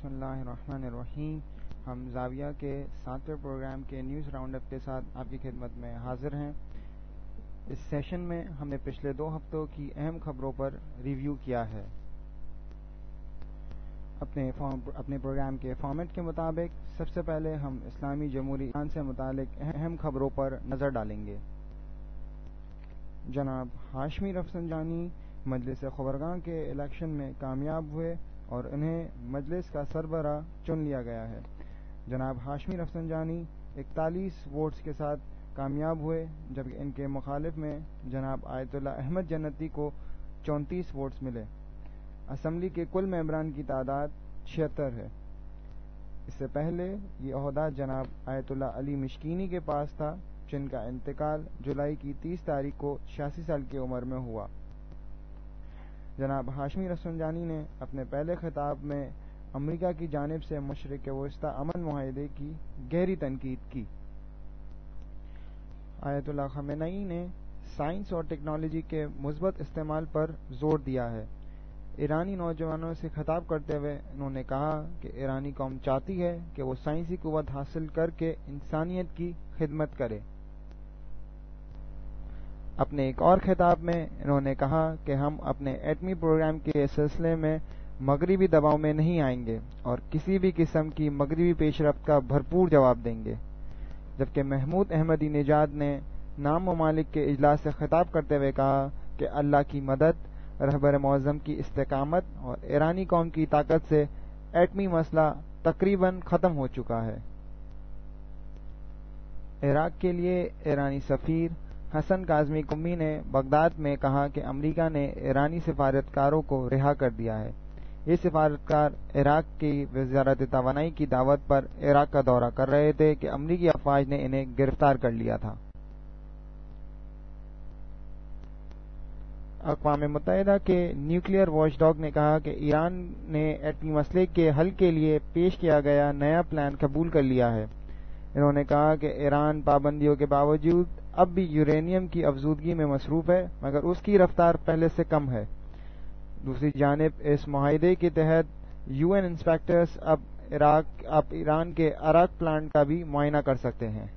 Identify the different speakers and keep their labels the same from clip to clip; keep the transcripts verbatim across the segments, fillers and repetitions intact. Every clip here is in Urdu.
Speaker 1: بسم اللہ الرحمن الرحیم. ہم زاویہ کے ساتویں پروگرام کے نیوز راؤنڈ اپ کے ساتھ آپ کی خدمت میں حاضر ہیں. اس سیشن میں ہم نے پچھلے دو ہفتوں کی اہم خبروں پر ریویو کیا ہے. اپنے اپنے پروگرام کے فارمیٹ کے مطابق سب سے پہلے ہم اسلامی جمہوری ایران سے متعلق اہم خبروں پر نظر ڈالیں گے. جناب ہاشمی رفسنجانی مجلس خبرگاں کے الیکشن میں کامیاب ہوئے اور انہیں مجلس کا سربراہ چن لیا گیا ہے. جناب ہاشمی رفسنجانی اکتالیس ووٹس کے ساتھ کامیاب ہوئے، جبکہ ان کے مخالف میں جناب آیت اللہ احمد جنتی کو چونتیس ووٹس ملے. اسمبلی کے کل ممبران کی تعداد چھہتر ہے. اس سے پہلے یہ عہدہ جناب آیت اللہ علی مشکینی کے پاس تھا، جن کا انتقال جولائی کی تیس تاریخ کو چھیاسی سال کی عمر میں ہوا. جناب ہاشمی رفسنجانی نے اپنے پہلے خطاب میں امریکہ کی جانب سے مشرق وسطی امن معاہدے کی گہری تنقید کی. آیت اللہ خامنئی نے سائنس اور ٹیکنالوجی کے مثبت استعمال پر زور دیا ہے. ایرانی نوجوانوں سے خطاب کرتے ہوئے انہوں نے کہا کہ ایرانی قوم چاہتی ہے کہ وہ سائنسی قوت حاصل کر کے انسانیت کی خدمت کرے. اپنے ایک اور خطاب میں انہوں نے کہا کہ ہم اپنے ایٹمی پروگرام کے سلسلے میں مغربی دباؤ میں نہیں آئیں گے اور کسی بھی قسم کی مغربی پیش رفت کا بھرپور جواب دیں گے. جبکہ محمود احمدی نژاد نے نام ممالک کے اجلاس سے خطاب کرتے ہوئے کہا کہ اللہ کی مدد، رہبر معظم کی استقامت اور ایرانی قوم کی طاقت سے ایٹمی مسئلہ تقریباً ختم ہو چکا ہے. عراق کے لیے ایرانی سفیر حسن کاظمی قمی نے بغداد میں کہا کہ امریکہ نے ایرانی سفارتکاروں کو رہا کر دیا ہے. یہ سفارتکار عراق کی وزارت توانائی کی دعوت پر عراق کا دورہ کر رہے تھے کہ امریکی افواج نے انہیں گرفتار کر لیا تھا. اقوام متحدہ کے نیوکلیئر واچ ڈاگ نے کہا کہ ایران نے ایٹمی مسئلے کے حل کے لیے پیش کیا گیا نیا پلان قبول کر لیا ہے. انہوں نے کہا کہ ایران پابندیوں کے باوجود اب بھی یورینیم کی افزودگی میں مصروف ہے، مگر اس کی رفتار پہلے سے کم ہے. دوسری جانب اس معاہدے کے تحت یو این انسپیکٹرز اب عراق اب ایران کے عراق پلانٹ کا بھی معائنہ کر سکتے ہیں.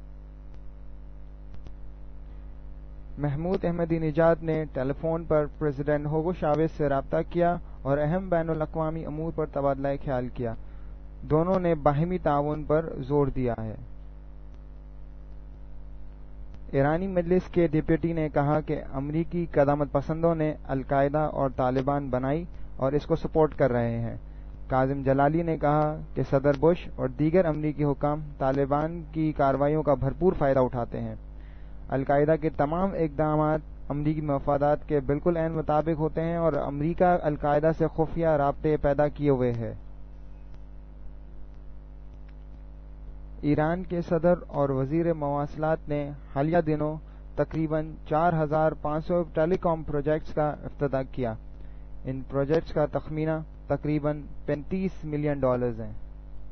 Speaker 1: محمود احمدی نژاد نے ٹیلی فون پر پریزیڈنٹ ہوگو شاویز سے رابطہ کیا اور اہم بین الاقوامی امور پر تبادلہ خیال کیا. دونوں نے باہمی تعاون پر زور دیا ہے. ایرانی مجلس کے ڈپٹی نے کہا کہ امریکی قدامت پسندوں نے القاعدہ اور طالبان بنائی اور اس کو سپورٹ کر رہے ہیں. کاظم جلالی نے کہا کہ صدر بش اور دیگر امریکی حکام طالبان کی کارروائیوں کا بھرپور فائدہ اٹھاتے ہیں. القاعدہ کے تمام اقدامات امریکی مفادات کے بالکل عین مطابق ہوتے ہیں اور امریکہ القاعدہ سے خفیہ رابطے پیدا کیے ہوئے ہے. ایران کے صدر اور وزیر مواصلات نے حالیہ دنوں تقریباً چار ہزار پانچ سو ٹیلی کام پروجیکٹس کا افتتاح کیا. ان پروجیکٹس کا تخمینہ تقریباً پینتیس ملین ڈالرز ہیں.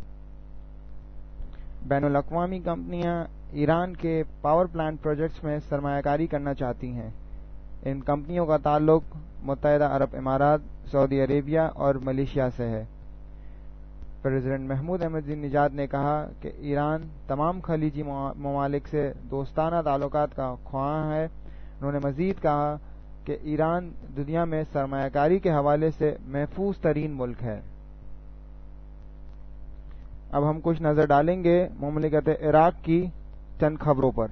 Speaker 1: بین الاقوامی کمپنیاں ایران کے پاور پلانٹ پروجیکٹس میں سرمایہ کاری کرنا چاہتی ہیں. ان کمپنیوں کا تعلق متحدہ عرب امارات، سعودی عربیہ اور ملیشیا سے ہے. پریزیڈنٹ محمود احمدی نژاد نے کہا کہ ایران تمام خلیجی ممالک سے دوستانہ تعلقات کا خواہاں ہے. انہوں نے مزید کہا کہ ایران دنیا میں سرمایہ کاری کے حوالے سے محفوظ ترین ملک ہے. اب ہم کچھ نظر ڈالیں گے مملکت عراق کی چند خبروں پر.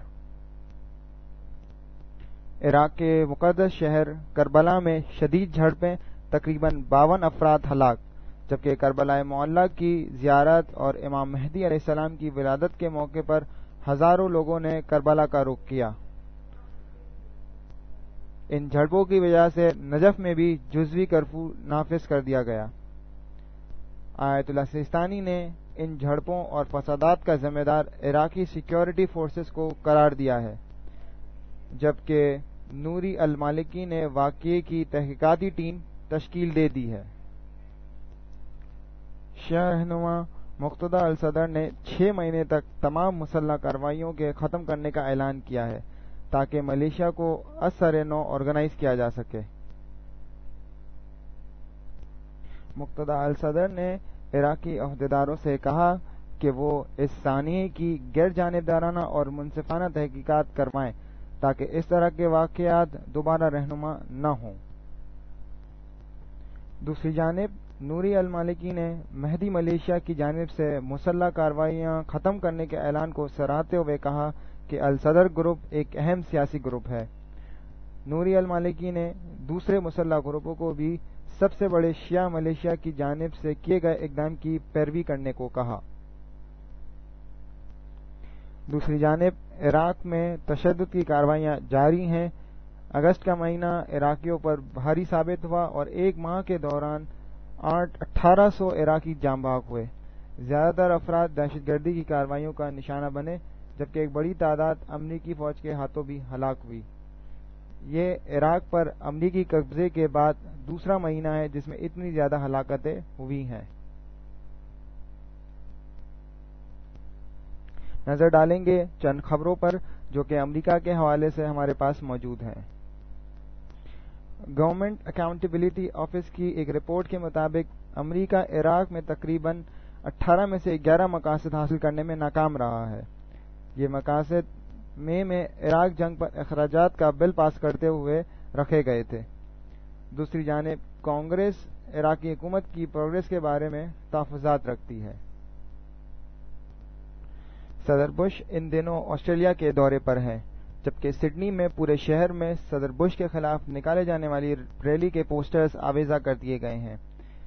Speaker 1: عراق کے مقدس شہر کربلا میں شدید جھڑپیں، تقریباً باون افراد ہلاک. جبکہ کربلا معلیٰ کی زیارت اور امام مہدی علیہ السلام کی ولادت کے موقع پر ہزاروں لوگوں نے کربلا کا رخ کیا. ان جھڑپوں کی وجہ سے نجف میں بھی جزوی کرفیو نافذ کر دیا گیا. آیت اللہ سیستانی نے ان جھڑپوں اور فسادات کا ذمہ دار عراقی سیکیورٹی فورسز کو قرار دیا ہے، جبکہ نوری المالکی نے واقعے کی تحقیقاتی ٹیم تشکیل دے دی ہے. شیعہ رہنما مقتدی الصدر نے چھ مہینے تک تمام مسلح کارروائیوں کے ختم کرنے کا اعلان کیا ہے تاکہ ملیشیا کو از سر نو آرگنائز کیا جا سکے. مقتدی الصدر نے عراقی عہدیداروں سے کہا کہ وہ اس سانحے کی غیر جانبدارانہ اور منصفانہ تحقیقات کروائیں تاکہ اس طرح کے واقعات دوبارہ رہنما نہ ہوں۔ دوسری جانب نوری المالکی نے مہدی ملیشیا کی جانب سے مسلح کارروائیاں ختم کرنے کے اعلان کو سراہتے ہوئے کہا کہ الصدر گروپ ایک اہم سیاسی گروپ ہے۔ نوری المالکی نے دوسرے مسلح گروپوں کو بھی سب سے بڑے شیعہ ملیشیا کی جانب سے کیے گئے اقدام کی پیروی کرنے کو کہا۔ دوسری جانب عراق میں تشدد کی کارروائیاں جاری ہیں۔ اگست کا مہینہ عراقیوں پر بھاری ثابت ہوا اور ایک ماہ کے دوران آٹھ اٹھارہ سو عراقی جاں بحق ہوئے۔ زیادہ تر افراد دہشت گردی کی کارروائیوں کا نشانہ بنے، جبکہ ایک بڑی تعداد امریکی فوج کے ہاتھوں بھی ہلاک ہوئی۔ یہ عراق پر امریکی قبضے کے بعد دوسرا مہینہ ہے جس میں اتنی زیادہ ہلاکتیں ہوئی ہیں۔ نظر ڈالیں گے چند خبروں پر جو کہ امریکہ کے حوالے سے ہمارے پاس موجود ہیں۔ گورنمنٹ اکاؤنٹیبلٹی آفس کی ایک رپورٹ کے مطابق امریکہ عراق میں تقریباً اٹھارہ میں سے گیارہ مقاصد حاصل کرنے میں ناکام رہا ہے۔ یہ مقاصد مئی میں عراق جنگ پر اخراجات کا بل پاس کرتے ہوئے رکھے گئے تھے۔ دوسری جانب کانگریس عراقی حکومت کی پروگریس کے بارے میں تحفظات رکھتی ہے۔ صدر بش ان دنوں آسٹریلیا کے دورے پر ہیں، جبکہ سڈنی میں پورے شہر میں صدر بش کے خلاف نکالے جانے والی ریلی کے پوسٹرز آویزہ کر دیے گئے ہیں۔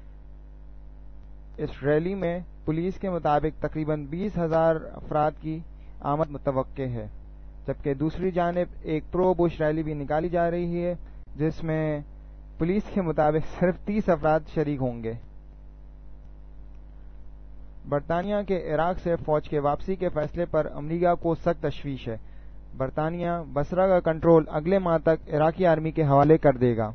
Speaker 1: اس ریلی میں پولیس کے مطابق تقریباً بیس ہزار افراد کی آمد متوقع ہے، جبکہ دوسری جانب ایک پرو بش ریلی بھی نکالی جا رہی ہے جس میں پولیس کے مطابق صرف تیس افراد شریک ہوں گے۔ برطانیہ کے عراق سے فوج کے واپسی کے فیصلے پر امریکہ کو سخت تشویش ہے۔ برطانیہ بصرہ کا کنٹرول اگلے ماہ تک عراقی آرمی کے حوالے کر دے گا۔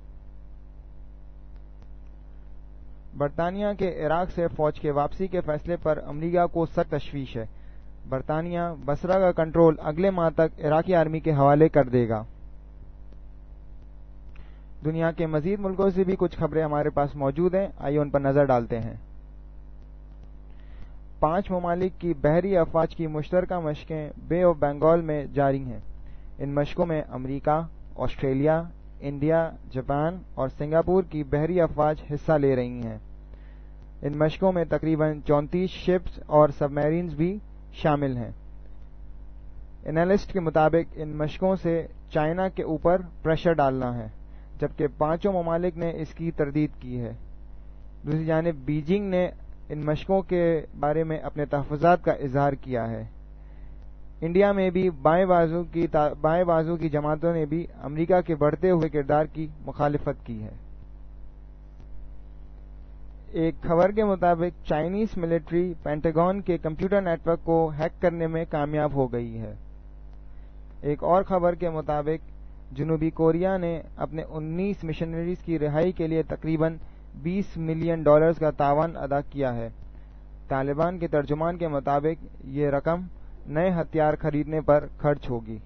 Speaker 1: برطانیہ کے عراق سے فوج کے واپسی کے فیصلے پر امریکہ کو سخت تشویش ہے۔ برطانیہ بصرہ کا کنٹرول اگلے ماہ تک عراقی آرمی کے حوالے کر دے گا۔ دنیا کے مزید ملکوں سے بھی کچھ خبریں ہمارے پاس موجود ہیں، آئیے ان پر نظر ڈالتے ہیں۔ پانچ ممالک کی بحری افواج کی مشترکہ مشقیں بے آف بنگال میں جاری ہیں۔ ان مشقوں میں امریکہ، آسٹریلیا، انڈیا، جاپان اور سنگاپور کی بحری افواج حصہ لے رہی ہیں۔ ان مشقوں میں تقریباً چونتیس شپس اور سب میرینز بھی شامل ہیں۔ انالسٹ کے مطابق ان مشقوں سے چائنا کے اوپر پریشر ڈالنا ہے، جبکہ پانچوں ممالک نے اس کی تردید کی ہے۔ دوسری جانب بیجنگ نے ان مشقوں کے بارے میں اپنے تحفظات کا اظہار کیا ہے۔ انڈیا میں بھی بائیں بازو کی بائیں بازو کی جماعتوں نے بھی امریکہ کے بڑھتے ہوئے کردار کی مخالفت کی ہے۔ ایک خبر کے مطابق چائنیز ملٹری پینٹاگون کے کمپیوٹر نیٹ ورک کو ہیک کرنے میں کامیاب ہو گئی ہے۔ ایک اور خبر کے مطابق جنوبی کوریا نے اپنے انیس مشنریز کی رہائی کے لیے تقریباً بیس ملین ڈالرز کا تعاون ادا کیا ہے۔ طالبان کے ترجمان کے مطابق یہ رقم نئے ہتھیار خریدنے پر خرچ ہوگی۔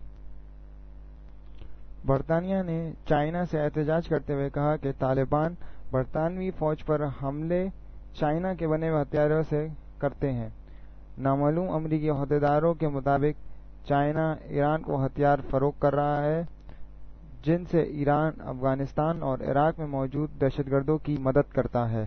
Speaker 1: برطانیہ نے چائنا سے احتجاج کرتے ہوئے کہا کہ طالبان برطانوی فوج پر حملے چائنا کے بنے ہوئے ہتھیاروں سے کرتے ہیں۔ نامعلوم امریکی عہدیداروں کے مطابق چائنا ایران کو ہتھیار فروخت کر رہا ہے، جن سے ایران افغانستان اور عراق میں موجود دہشت گردوں کی مدد کرتا ہے۔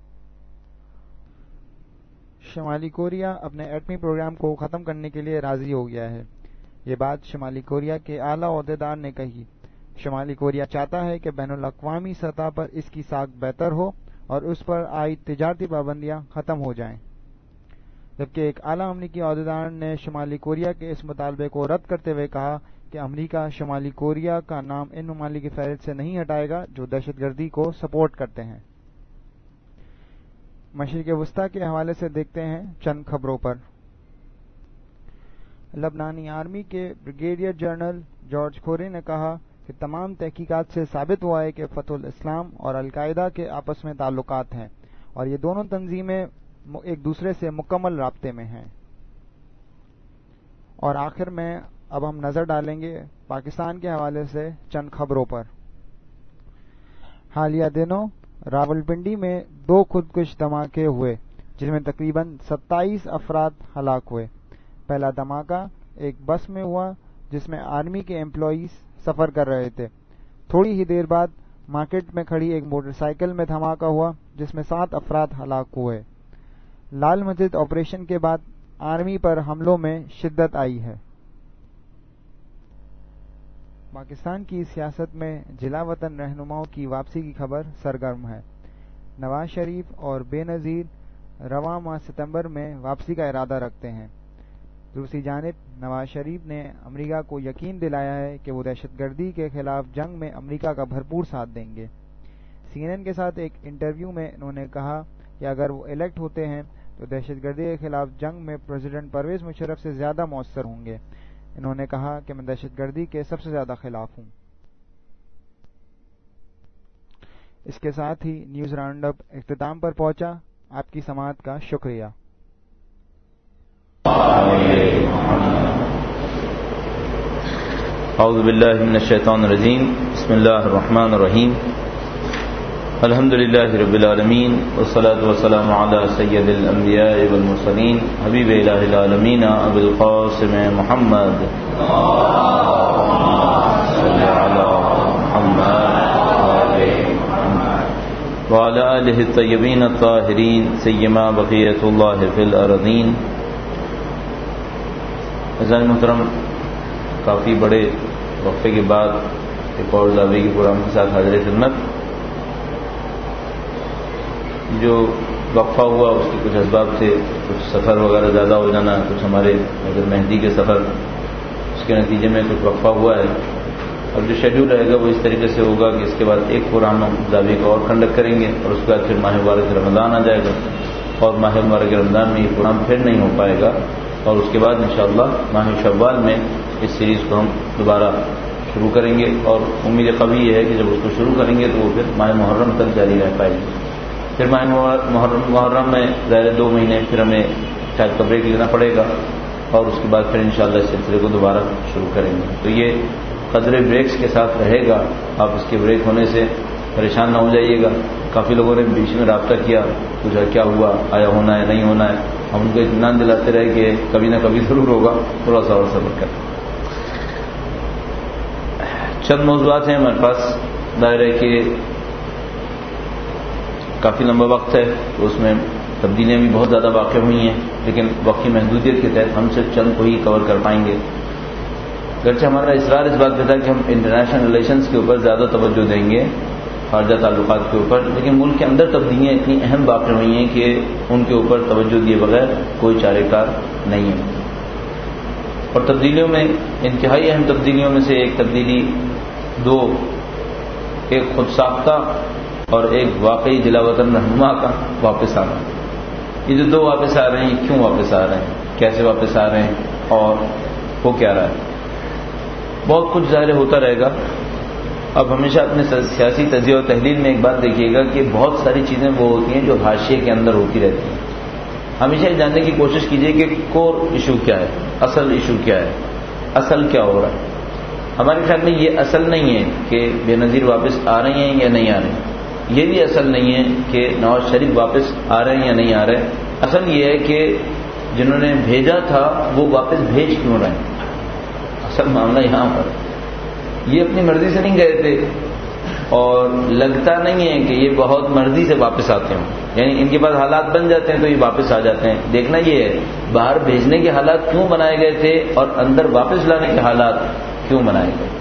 Speaker 1: شمالی کوریا اپنے ایٹمی پروگرام کو ختم کرنے کے لیے راضی ہو گیا ہے۔ یہ بات شمالی کوریا کے اعلیٰ عہدیدار نے کہی۔ شمالی کوریا چاہتا ہے کہ بین الاقوامی سطح پر اس کی ساکھ بہتر ہو اور اس پر عائد تجارتی پابندیاں ختم ہو جائیں، جبکہ ایک اعلیٰ امریکی عہدیدار نے شمالی کوریا کے اس مطالبے کو رد کرتے ہوئے کہا کہ امریکہ شمالی کوریا کا نام ان ممالک کی فہرست سے نہیں ہٹائے گا جو دہشت گردی کو سپورٹ کرتے ہیں۔ مشرق وسطیٰ کے حوالے سے دیکھتے ہیں چند خبروں پر۔ لبنانی آرمی کے بریگیڈیئر جنرل جارج کھوری نے کہا کہ تمام تحقیقات سے ثابت ہوا ہے کہ فتح الاسلام اور القاعدہ کے آپس میں تعلقات ہیں اور یہ دونوں تنظیمیں ایک دوسرے سے مکمل رابطے میں ہیں۔ اور آخر میں اب ہم نظر ڈالیں گے پاکستان کے حوالے سے چند خبروں پر۔ حالیہ دنوں راولپنڈی میں دو خودکش دھماکے ہوئے جس میں تقریباً ستائیس افراد ہلاک ہوئے۔ پہلا دھماکہ ایک بس میں ہوا جس میں آرمی کے امپلائیز سفر کر رہے تھے۔ تھوڑی ہی دیر بعد مارکیٹ میں کھڑی ایک موٹر سائیکل میں دھماکہ ہوا جس میں سات افراد ہلاک ہوئے۔ لال مسجد آپریشن کے بعد آرمی پر حملوں میں شدت آئی ہے۔ پاکستان کی سیاست میں جلا وطن رہنماؤں کی واپسی کی خبر سرگرم ہے۔ نواز شریف اور بے نظیر رواں ماہ ستمبر میں واپسی کا ارادہ رکھتے ہیں۔ دوسری جانب نواز شریف نے امریکہ کو یقین دلایا ہے کہ وہ دہشت گردی کے خلاف جنگ میں امریکہ کا بھرپور ساتھ دیں گے۔ سی این این کے ساتھ ایک انٹرویو میں انہوں نے کہا کہ اگر وہ الیکٹ ہوتے ہیں تو دہشت گردی کے خلاف جنگ میں پریزیڈنٹ پرویز مشرف سے زیادہ مؤثر ہوں گے۔ انہوں نے کہا کہ میں دہشت گردی کے سب سے زیادہ خلاف ہوں۔ اس کے ساتھ ہی نیوز راؤنڈ اپ اختتام پر پہنچا۔ آپ کی سماعت کا شکریہ۔
Speaker 2: اعوذ باللہ من الشیطان الرجیم، بسم اللہ الرحمن الرحیم، الحمد للہ رب العالمین، والصلاة والسلام علی سید الانبیاء والمرسلین، حبیب الہ العالمین ابی القاسم محمد صلی علی محمد وعلی آلہ الطیبین الطاہرین سیما بقیۃ اللہ فی الارضین۔ عزیزان محترم، کافی بڑے وقفے کے بعد ایک اور زاویے کے پروگرام کے ساتھ حاضر خدمت۔ جو وقفہ ہوا اس کے کچھ اسباب تھے، کچھ سفر وغیرہ زیادہ ہو جانا، کچھ ہمارے حضرت مہدی کے سفر، اس کے نتیجے میں کچھ وقفہ ہوا ہے۔ اب جو شیڈول رہے گا وہ اس طریقے سے ہوگا کہ اس کے بعد ایک پروگرام ہم زاویے کا اور کنڈکٹ کریں گے اور اس کے بعد پھر ماہ مبارک رمضان آ جائے گا اور ماہ مبارک رمضان میں یہ پروگرام پھر نہیں ہو پائے گا، اور اس کے بعد انشاءاللہ ماہ شوال میں اس سیریز کو ہم دوبارہ شروع کریں گے، اور امید قوی یہ ہے کہ جب اس کو شروع کریں گے تو وہ پھر ماہ محرم تک جاری رہ پائے گی۔ پھر ماہ محرم محرم میں ظاہر دو مہینے پھر ہمیں شاید کا بریک لینا پڑے گا، اور اس کے بعد پھر انشاءاللہ اس سلسلے کو دوبارہ شروع کریں گے۔ تو یہ قدرے بریکس کے ساتھ رہے گا، آپ اس کے بریک ہونے سے پریشان نہ ہو جائیے گا۔ کافی لوگوں نے بیچ میں رابطہ کیا، پوچھا کیا ہوا، آیا ہونا ہے نہیں ہونا ہے، ہم ان کو اطمینان دلاتے رہے کہ کبھی نہ کبھی ضرور ہوگا، تھوڑا سا اور صبر کریں۔ چند موضوعات ہیں ہمارے پاس، ظاہر ہے کہ کافی لمبا وقت ہے تو اس میں تبدیلیاں بھی بہت زیادہ واقع ہوئی ہیں، لیکن وقت کی محدودیت کے تحت ہم صرف چند کو ہی کور کر پائیں گے۔ گرچہ ہمارا اصرار اس بات پہ تھا کہ ہم انٹرنیشنل ریلیشنز کے اوپر زیادہ توجہ دیں گے، خارجہ تعلقات کے اوپر، لیکن ملک کے اندر تبدیلیاں اتنی اہم واقع ہوئی ہیں کہ ان کے اوپر توجہ دیے بغیر کوئی چارہ کار نہیں ہے۔ اور تبدیلیوں میں انتہائی اہم تبدیلیوں میں سے ایک تبدیلی دو، ایک خود ساختہ اور ایک واقعی جلا وطن رہنما کا واپس آنا۔ یہ جو دو واپس آ رہے ہیں، کیوں واپس آ رہے ہیں، کیسے واپس آ رہے ہیں اور ہو کیا رہا ہے، بہت کچھ ظاہر ہوتا رہے گا۔ اب ہمیشہ اپنے سیاسی تجزیہ و تحلیل میں ایک بات دیکھیے گا کہ بہت ساری چیزیں وہ ہوتی ہیں جو حاشیے کے اندر ہوتی رہتی ہیں۔ ہمیشہ یہ جاننے کی کوشش کیجیے کہ کور ایشو کیا ہے، اصل ایشو کیا ہے، اصل کیا ہو رہا ہے۔ ہمارے خیال میں یہ اصل نہیں ہے کہ بے نظیر واپس آ رہے ہیں یا نہیں آ رہے ہیں، یہ بھی اصل نہیں ہے کہ نواز شریف واپس آ رہے ہیں یا نہیں آ رہے ہیں۔ اصل یہ ہے کہ جنہوں نے بھیجا تھا وہ واپس بھیج کیوں رہے ہیں۔ اصل معاملہ یہاں پر یہ اپنی مرضی سے نہیں گئے تھے، اور لگتا نہیں ہے کہ یہ بہت مرضی سے واپس آتے ہوں، یعنی ان کے پاس حالات بن جاتے ہیں تو یہ واپس آ جاتے ہیں۔ دیکھنا یہ ہے باہر بھیجنے کے حالات کیوں بنائے گئے تھے اور اندر واپس لانے کے حالات کیوں بنائے گئے۔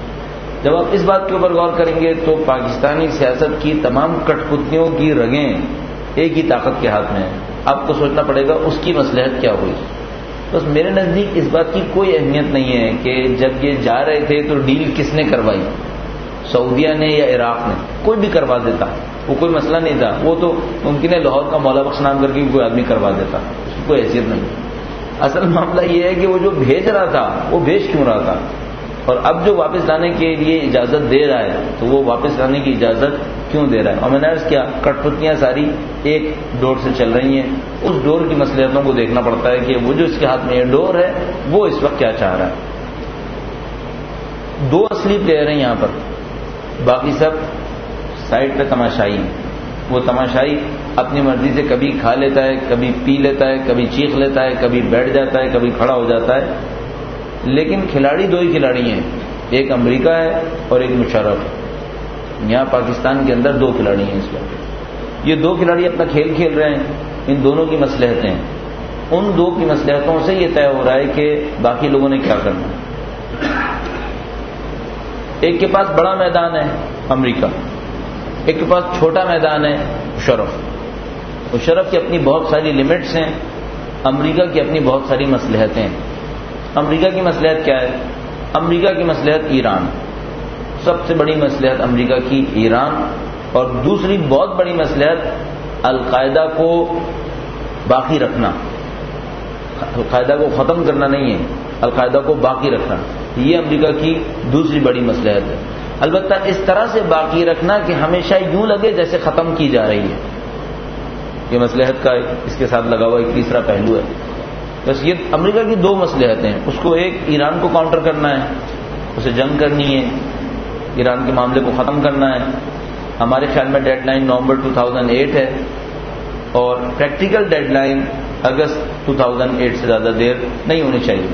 Speaker 2: جب آپ اس بات کے اوپر غور کریں گے تو پاکستانی سیاست کی تمام کٹ پتلیوں کی رگیں ایک ہی طاقت کے ہاتھ میں ہیں۔ آپ کو سوچنا پڑے گا اس کی مصلحت کیا ہوئی۔ بس میرے نزدیک اس بات کی کوئی اہمیت نہیں ہے کہ جب یہ جا رہے تھے تو ڈیل کس نے کروائی، سعودیہ نے یا عراق نے، کوئی بھی کروا دیتا، وہ کوئی مسئلہ نہیں تھا۔ وہ تو ممکن ہے لاہور کا مولا بخش نام کر کے کوئی آدمی کروا دیتا، اس کی کوئی حیثیت نہیں۔ اصل معاملہ یہ ہے کہ وہ جو بھیج رہا تھا وہ بھیج کیوں رہا تھا، اور اب جو واپس لانے کے لیے اجازت دے رہا ہے تو وہ واپس لانے کی اجازت کیوں دے رہا ہے۔ اور میں نے عرض کیا کٹ پتلیاں ساری ایک ڈور سے چل رہی ہیں، اس ڈور کی مصلحتوں کو دیکھنا پڑتا ہے کہ وہ جو اس کے ہاتھ میں یہ ڈور ہے وہ اس وقت کیا چاہ رہا ہے۔ دو اصلی پلیئر ہیں یہاں پر، باقی سب سائڈ پہ تماشائی ہیں۔ وہ تماشائی اپنی مرضی سے کبھی کھا لیتا ہے، کبھی پی لیتا ہے، کبھی چیخ لیتا ہے، کبھی بیٹھ جاتا ہے، کبھی کھڑا ہو جاتا ہے، لیکن کھلاڑی دو ہی کھلاڑی ہیں، ایک امریکہ ہے اور ایک مشرف۔ یہاں پاکستان کے اندر دو کھلاڑی ہیں اس وقت، یہ دو کھلاڑی اپنا کھیل کھیل رہے ہیں، ان دونوں کی مصلحتیں ہیں، ان دو کی مصلحتوں سے یہ طے ہو رہا ہے کہ باقی لوگوں نے کیا کرنا ہے۔ ایک کے پاس بڑا میدان ہے امریکہ، ایک کے پاس چھوٹا میدان ہے مشرف۔ مشرف کی اپنی بہت ساری لمٹس ہیں، امریکہ کی اپنی بہت ساری مصلحتیں ہیں۔ امریکہ کی مصلحت کیا ہے؟ امریکہ کی مصلحت ایران، سب سے بڑی مصلحت امریکہ کی ایران، اور دوسری بہت بڑی مصلحت القاعدہ کو باقی رکھنا، القاعدہ کو ختم کرنا نہیں ہے، القاعدہ کو باقی رکھنا، یہ امریکہ کی دوسری بڑی مصلحت ہے۔ البتہ اس طرح سے باقی رکھنا کہ ہمیشہ یوں لگے جیسے ختم کی جا رہی ہے، یہ مصلحت کا اس کے ساتھ لگا ہوا ایک تیسرا پہلو ہے۔ بس یہ امریکہ کی دو مصلحتیں ہیں، اس کو ایک ایران کو کاؤنٹر کرنا ہے، اسے جنگ کرنی ہے، ایران کے معاملے کو ختم کرنا ہے۔ ہمارے خیال میں ڈیڈ لائن نومبر دو ہزار آٹھ ہے، اور پریکٹیکل ڈیڈ لائن اگست دو ہزار آٹھ سے زیادہ دیر نہیں ہونی چاہیے۔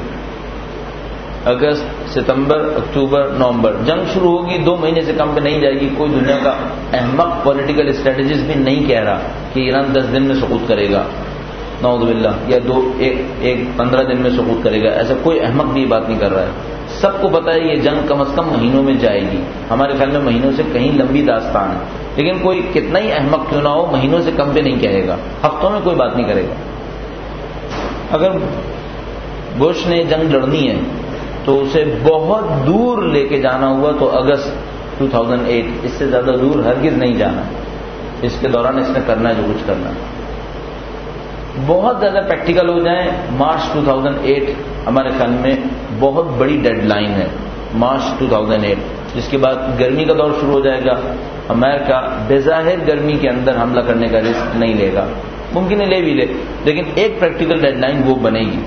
Speaker 2: اگست، ستمبر، اکتوبر، نومبر، جنگ شروع ہوگی، دو مہینے سے کم پہ نہیں جائے گی۔ کوئی دنیا کا احمق پولیٹیکل اسٹریٹجسٹ بھی نہیں کہہ رہا کہ ایران دس دن میں سقوط کرے گا، نعوذ باللہ، یا دو ایک ایک پندرہ دن میں سقوط کرے گا، ایسا کوئی احمق بھی بات نہیں کر رہا ہے۔ سب کو پتہ ہے یہ جنگ کم از کم مہینوں میں جائے گی، ہمارے خیال میں مہینوں سے کہیں لمبی داستان ہے، لیکن کوئی کتنا ہی احمق کیوں نہ ہو مہینوں سے کم پہ نہیں کہے گا، ہفتوں میں کوئی بات نہیں کرے گا۔ اگر بش نے جنگ لڑنی ہے تو اسے بہت دور لے کے جانا ہوا تو اگست دو ہزار آٹھ، اس سے زیادہ دور ہرگز نہیں جانا، اس کے دوران اس نے کرنا ہے جو کچھ کرنا ہے۔ بہت زیادہ پریکٹیکل ہو جائیں، مارچ دو ہزار آٹھ ہمارے خیال میں بہت بڑی ڈیڈ لائن ہے، مارچ دو ہزار آٹھ، جس کے بعد گرمی کا دور شروع ہو جائے گا۔ امریکہ بظاہر گرمی کے اندر حملہ کرنے کا رسک نہیں لے گا، ممکن ہے لے بھی لے، لیکن ایک پریکٹیکل ڈیڈ لائن وہ بنے گی۔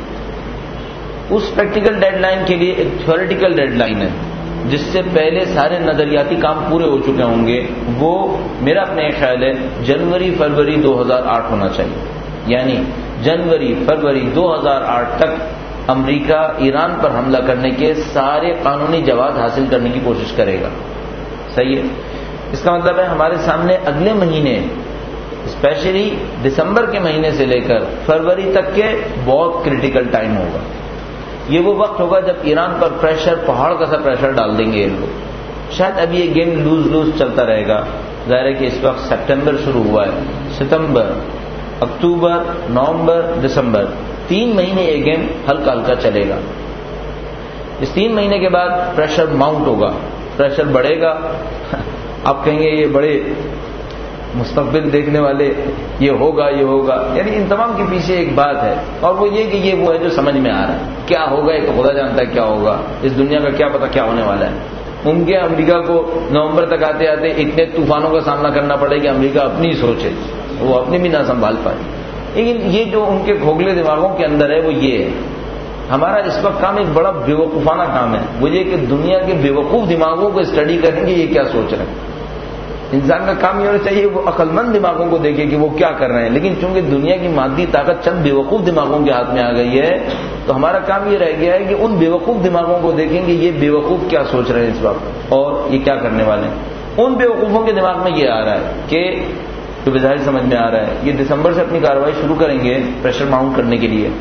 Speaker 2: اس پریکٹیکل ڈیڈ لائن کے لیے ایک تھیوریٹیکل ڈیڈ لائن ہے جس سے پہلے سارے نظریاتی کام پورے ہو چکے ہوں گے، وہ میرا اپنے خیال ہے جنوری فروری دو ہزار آٹھ ہونا چاہیے، یعنی جنوری فروری دو ہزار آٹھ تک امریکہ ایران پر حملہ کرنے کے سارے قانونی جواز حاصل کرنے کی کوشش کرے گا۔ صحیح ہے؟ اس کا مطلب ہے ہمارے سامنے اگلے مہینے، اسپیشلی دسمبر کے مہینے سے لے کر فروری تک کے بہت کریٹیکل ٹائم ہوگا۔ یہ وہ وقت ہوگا جب ایران پر پریشر، پہاڑ کا سا پریشر ڈال دیں گے یہ لوگ۔ شاید ابھی یہ گیم لوز لوز چلتا رہے گا، ظاہر ہے کہ اس وقت سپٹمبر شروع ہوا ہے، ستمبر، اکتوبر، نومبر، دسمبر، تین مہینے یہ گیم ہلکا ہلکا چلے گا۔ اس تین مہینے کے بعد پریشر ماؤنٹ ہوگا، پریشر بڑھے گا، آپ کہیں گے یہ بڑے مستقبل دیکھنے والے، یہ ہوگا یہ ہوگا، یعنی ان تمام کے پیچھے ایک بات ہے، اور وہ یہ کہ یہ وہ ہے جو سمجھ میں آ رہا ہے۔ کیا ہوگا یہ تو خدا جانتا ہے کیا ہوگا، اس دنیا کا کیا پتہ کیا ہونے والا ہے۔ ممکن امریکہ کو نومبر تک آتے آتے اتنے طوفانوں کا سامنا کرنا پڑے کہ امریکہ اپنی سوچے، وہ اپنی بھی نہ سنبھال پائے، لیکن یہ جو ان کے کھوکھلے دماغوں کے اندر ہے وہ یہ ہے۔ ہمارا اس وقت کام ایک بڑا بیوقوفانہ کام ہے، وہ یہ کہ دنیا کے بیوقوف دماغوں کو اسٹڈی کریں گے یہ کیا سوچ رہے ہیں۔ انسان کا کام یہ ہونا چاہیے وہ عقل مند دماغوں کو دیکھے کہ وہ کیا کر رہے ہیں، لیکن چونکہ دنیا کی مادی طاقت چند بیوقوف دماغوں کے ہاتھ میں آ گئی ہے تو ہمارا کام یہ رہ گیا ہے کہ ان بیوقوف دماغوں کو دیکھیں گے یہ بیوقوف کیا سوچ رہے ہیں اس وقت اور یہ کیا کرنے والے ہیں۔ ان بیوقوفوں کے دماغ میں یہ آ رہا ہے کہ جو بظاہر سمجھ میں آ رہا ہے یہ دسمبر سے اپنی کارروائی شروع کریں گے پریشر ماؤنٹ کرنے کے لیے،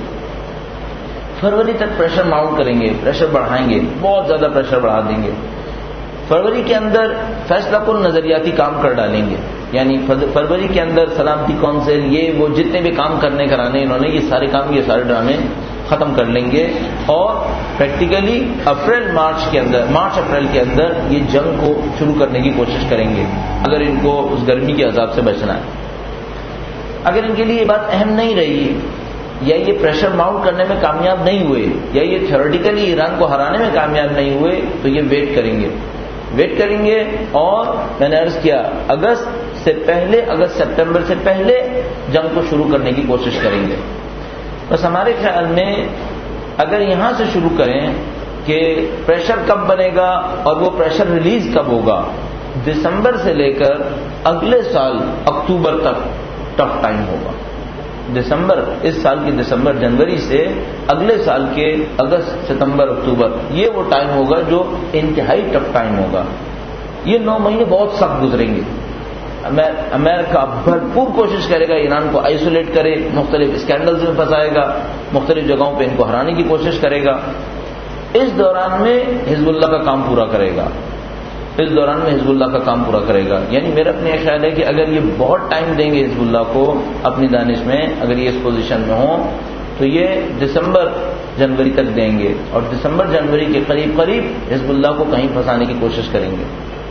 Speaker 2: فروری تک پریشر ماؤنٹ کریں گے، پریشر بڑھائیں گے، بہت زیادہ پریشر بڑھا دیں گے۔ فروری کے اندر فیصلہ کن نظریاتی کام کر ڈالیں گے، یعنی فروری کے اندر سلامتی کونسل، یہ وہ جتنے بھی کام کرنے کرانے انہوں نے یہ سارے کام یہ سارے ڈرامے ختم کر لیں گے، اور پریکٹیکلی اپریل مارچ کے اندر مارچ اپریل کے اندر یہ جنگ کو شروع کرنے کی کوشش کریں گے اگر ان کو اس گرمی کے عذاب سے بچنا ہے۔ اگر ان کے لیے یہ بات اہم نہیں رہی یا یہ پریشر ماؤنٹ کرنے میں کامیاب نہیں ہوئے یا یہ تھیوریٹیکلی ایران کو ہرانے میں کامیاب نہیں ہوئے تو یہ ویٹ کریں گے ویٹ کریں گے اور میں نے عرض کیا اگست سے پہلے اگست سپٹمبر سے پہلے جنگ کو شروع کرنے کی کوشش کریں گے۔ بس ہمارے خیال میں اگر یہاں سے شروع کریں کہ پریشر کب بنے گا اور وہ پریشر ریلیز کب ہوگا، دسمبر سے لے کر اگلے سال اکتوبر تک ٹف ٹائم ہوگا. دسمبر اس سال کی دسمبر جنوری سے اگلے سال کے اگست ستمبر اکتوبر یہ وہ ٹائم ہوگا جو انتہائی ٹف ٹائم ہوگا. یہ نو مہینے بہت سخت گزریں گے. امریکہ بھرپور کوشش کرے گا ایران کو آئسولیٹ کرے, مختلف اسکینڈلز میں پھنسائے گا, مختلف جگہوں پہ ان کو ہرانے کی کوشش کرے گا. اس دوران میں حزب اللہ کا کام پورا کرے گا اس دوران میں حزب اللہ کا کام پورا کرے گا یعنی میرا اپنا یہ خیال ہے کہ اگر یہ بہت ٹائم دیں گے حزب اللہ کو اپنی دانش میں, اگر یہ اس پوزیشن میں ہوں تو یہ دسمبر جنوری تک دیں گے, اور دسمبر جنوری کے قریب قریب حزب اللہ کو کہیں پھنسانے کی کوشش کریں گے.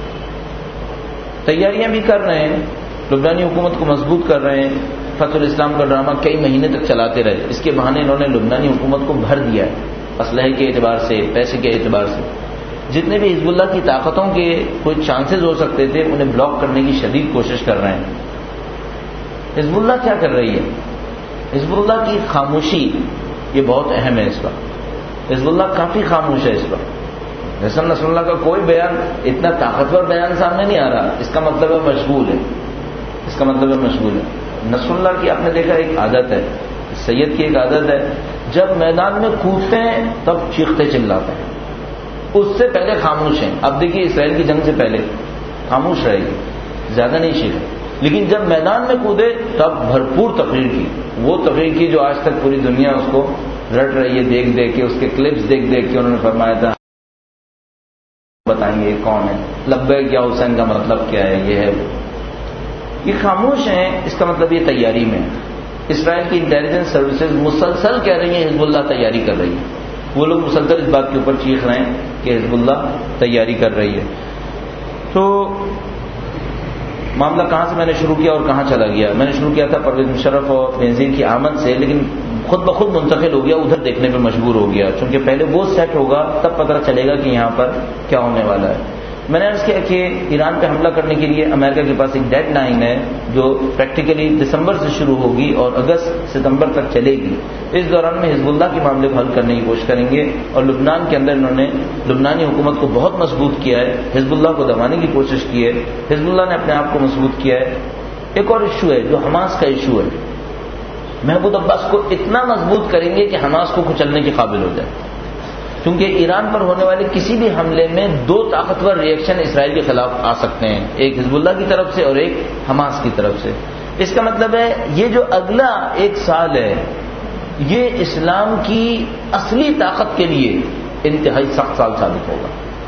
Speaker 2: تیاریاں بھی کر رہے ہیں, لبنانی حکومت کو مضبوط کر رہے ہیں. فتح الاسلام کا ڈرامہ کئی مہینے تک چلاتے رہے, اس کے بہانے انہوں نے لبنانی حکومت کو بھر دیا ہے اسلحے کے اعتبار سے, پیسے کے اعتبار سے. جتنے بھی حزب اللہ کی طاقتوں کے کوئی چانسز ہو سکتے تھے انہیں بلاک کرنے کی شدید کوشش کر رہے ہیں. حزب اللہ کیا کر رہی ہے؟ حزب اللہ کی خاموشی یہ بہت اہم ہے. اس وقت حزب اللہ کافی خاموش ہے. اس وقت حسن نصر اللہ کا کوئی بیان, اتنا طاقتور بیان سامنے نہیں آ رہا. اس کا مطلب ہے مشغول ہے اس کا مطلب ہے مشغول ہے. نصر اللہ کی آپ نے دیکھا ایک عادت ہے, سید کی ایک عادت ہے, جب میدان میں کودتے ہیں تب چیختے چلاتے ہیں, اس سے پہلے خاموش ہیں. اب دیکھیے اسرائیل کی جنگ سے پہلے خاموش رہے گی, زیادہ نہیں چیخے, لیکن جب میدان میں کودے تب بھرپور تقریر کی. وہ تقریر کی جو آج تک پوری دنیا اس کو رٹ رہی ہے دیکھ دیکھ کے, اس کے کلپس دیکھ دیکھ کے. انہوں نے فرمایا تھا بتائیں گے کون ہے, لبیک یا حسین کا مطلب کیا ہے, یہ ہے. یہ خاموش ہیں, اس کا مطلب یہ تیاری میں. اسرائیل کی انٹیلیجنس سروسز مسلسل کہہ رہی ہیں حزب اللہ تیاری کر رہی ہے. وہ لوگ مسلسل اس بات کے اوپر چیخ رہے ہیں کہ حزب اللہ تیاری کر رہی ہے. تو معاملہ کہاں سے میں نے شروع کیا اور کہاں چلا گیا؟ میں نے شروع کیا تھا پرویز مشرف اور بینظیر کی آمد سے, لیکن خود بخود منتقل ہو گیا, ادھر دیکھنے پہ مجبور ہو گیا, چونکہ پہلے وہ سیٹ ہوگا تب پتہ چلے گا کہ یہاں پر کیا ہونے والا ہے. میں نے عرض کیا کہ ایران پہ حملہ کرنے کے لیے امریکہ کے پاس ایک ڈیڈ لائن ہے جو پریکٹیکلی دسمبر سے شروع ہوگی اور اگست ستمبر تک چلے گی. اس دوران میں حزب اللہ کے معاملے کو حل کرنے کی کوشش کریں گے, اور لبنان کے اندر انہوں نے لبنانی حکومت کو بہت مضبوط کیا ہے, حزب اللہ کو دبانے کی کوشش کی ہے, حزب اللہ نے اپنے آپ کو مضبوط کیا ہے. ایک اور ایشو ہے جو حماس کا ایشو ہے. محمود عباس کو اتنا مضبوط کریں گے کہ حماس کو کچلنے کے قابل ہو جائے, کیونکہ ایران پر ہونے والے کسی بھی حملے میں دو طاقتور ریئیکشن اسرائیل کے خلاف آ سکتے ہیں, ایک حزب اللہ کی طرف سے اور ایک حماس کی طرف سے. اس کا مطلب ہے یہ جو اگلا ایک سال ہے یہ اسلام کی اصلی طاقت کے لیے انتہائی سخت سال ثابت ہوگا.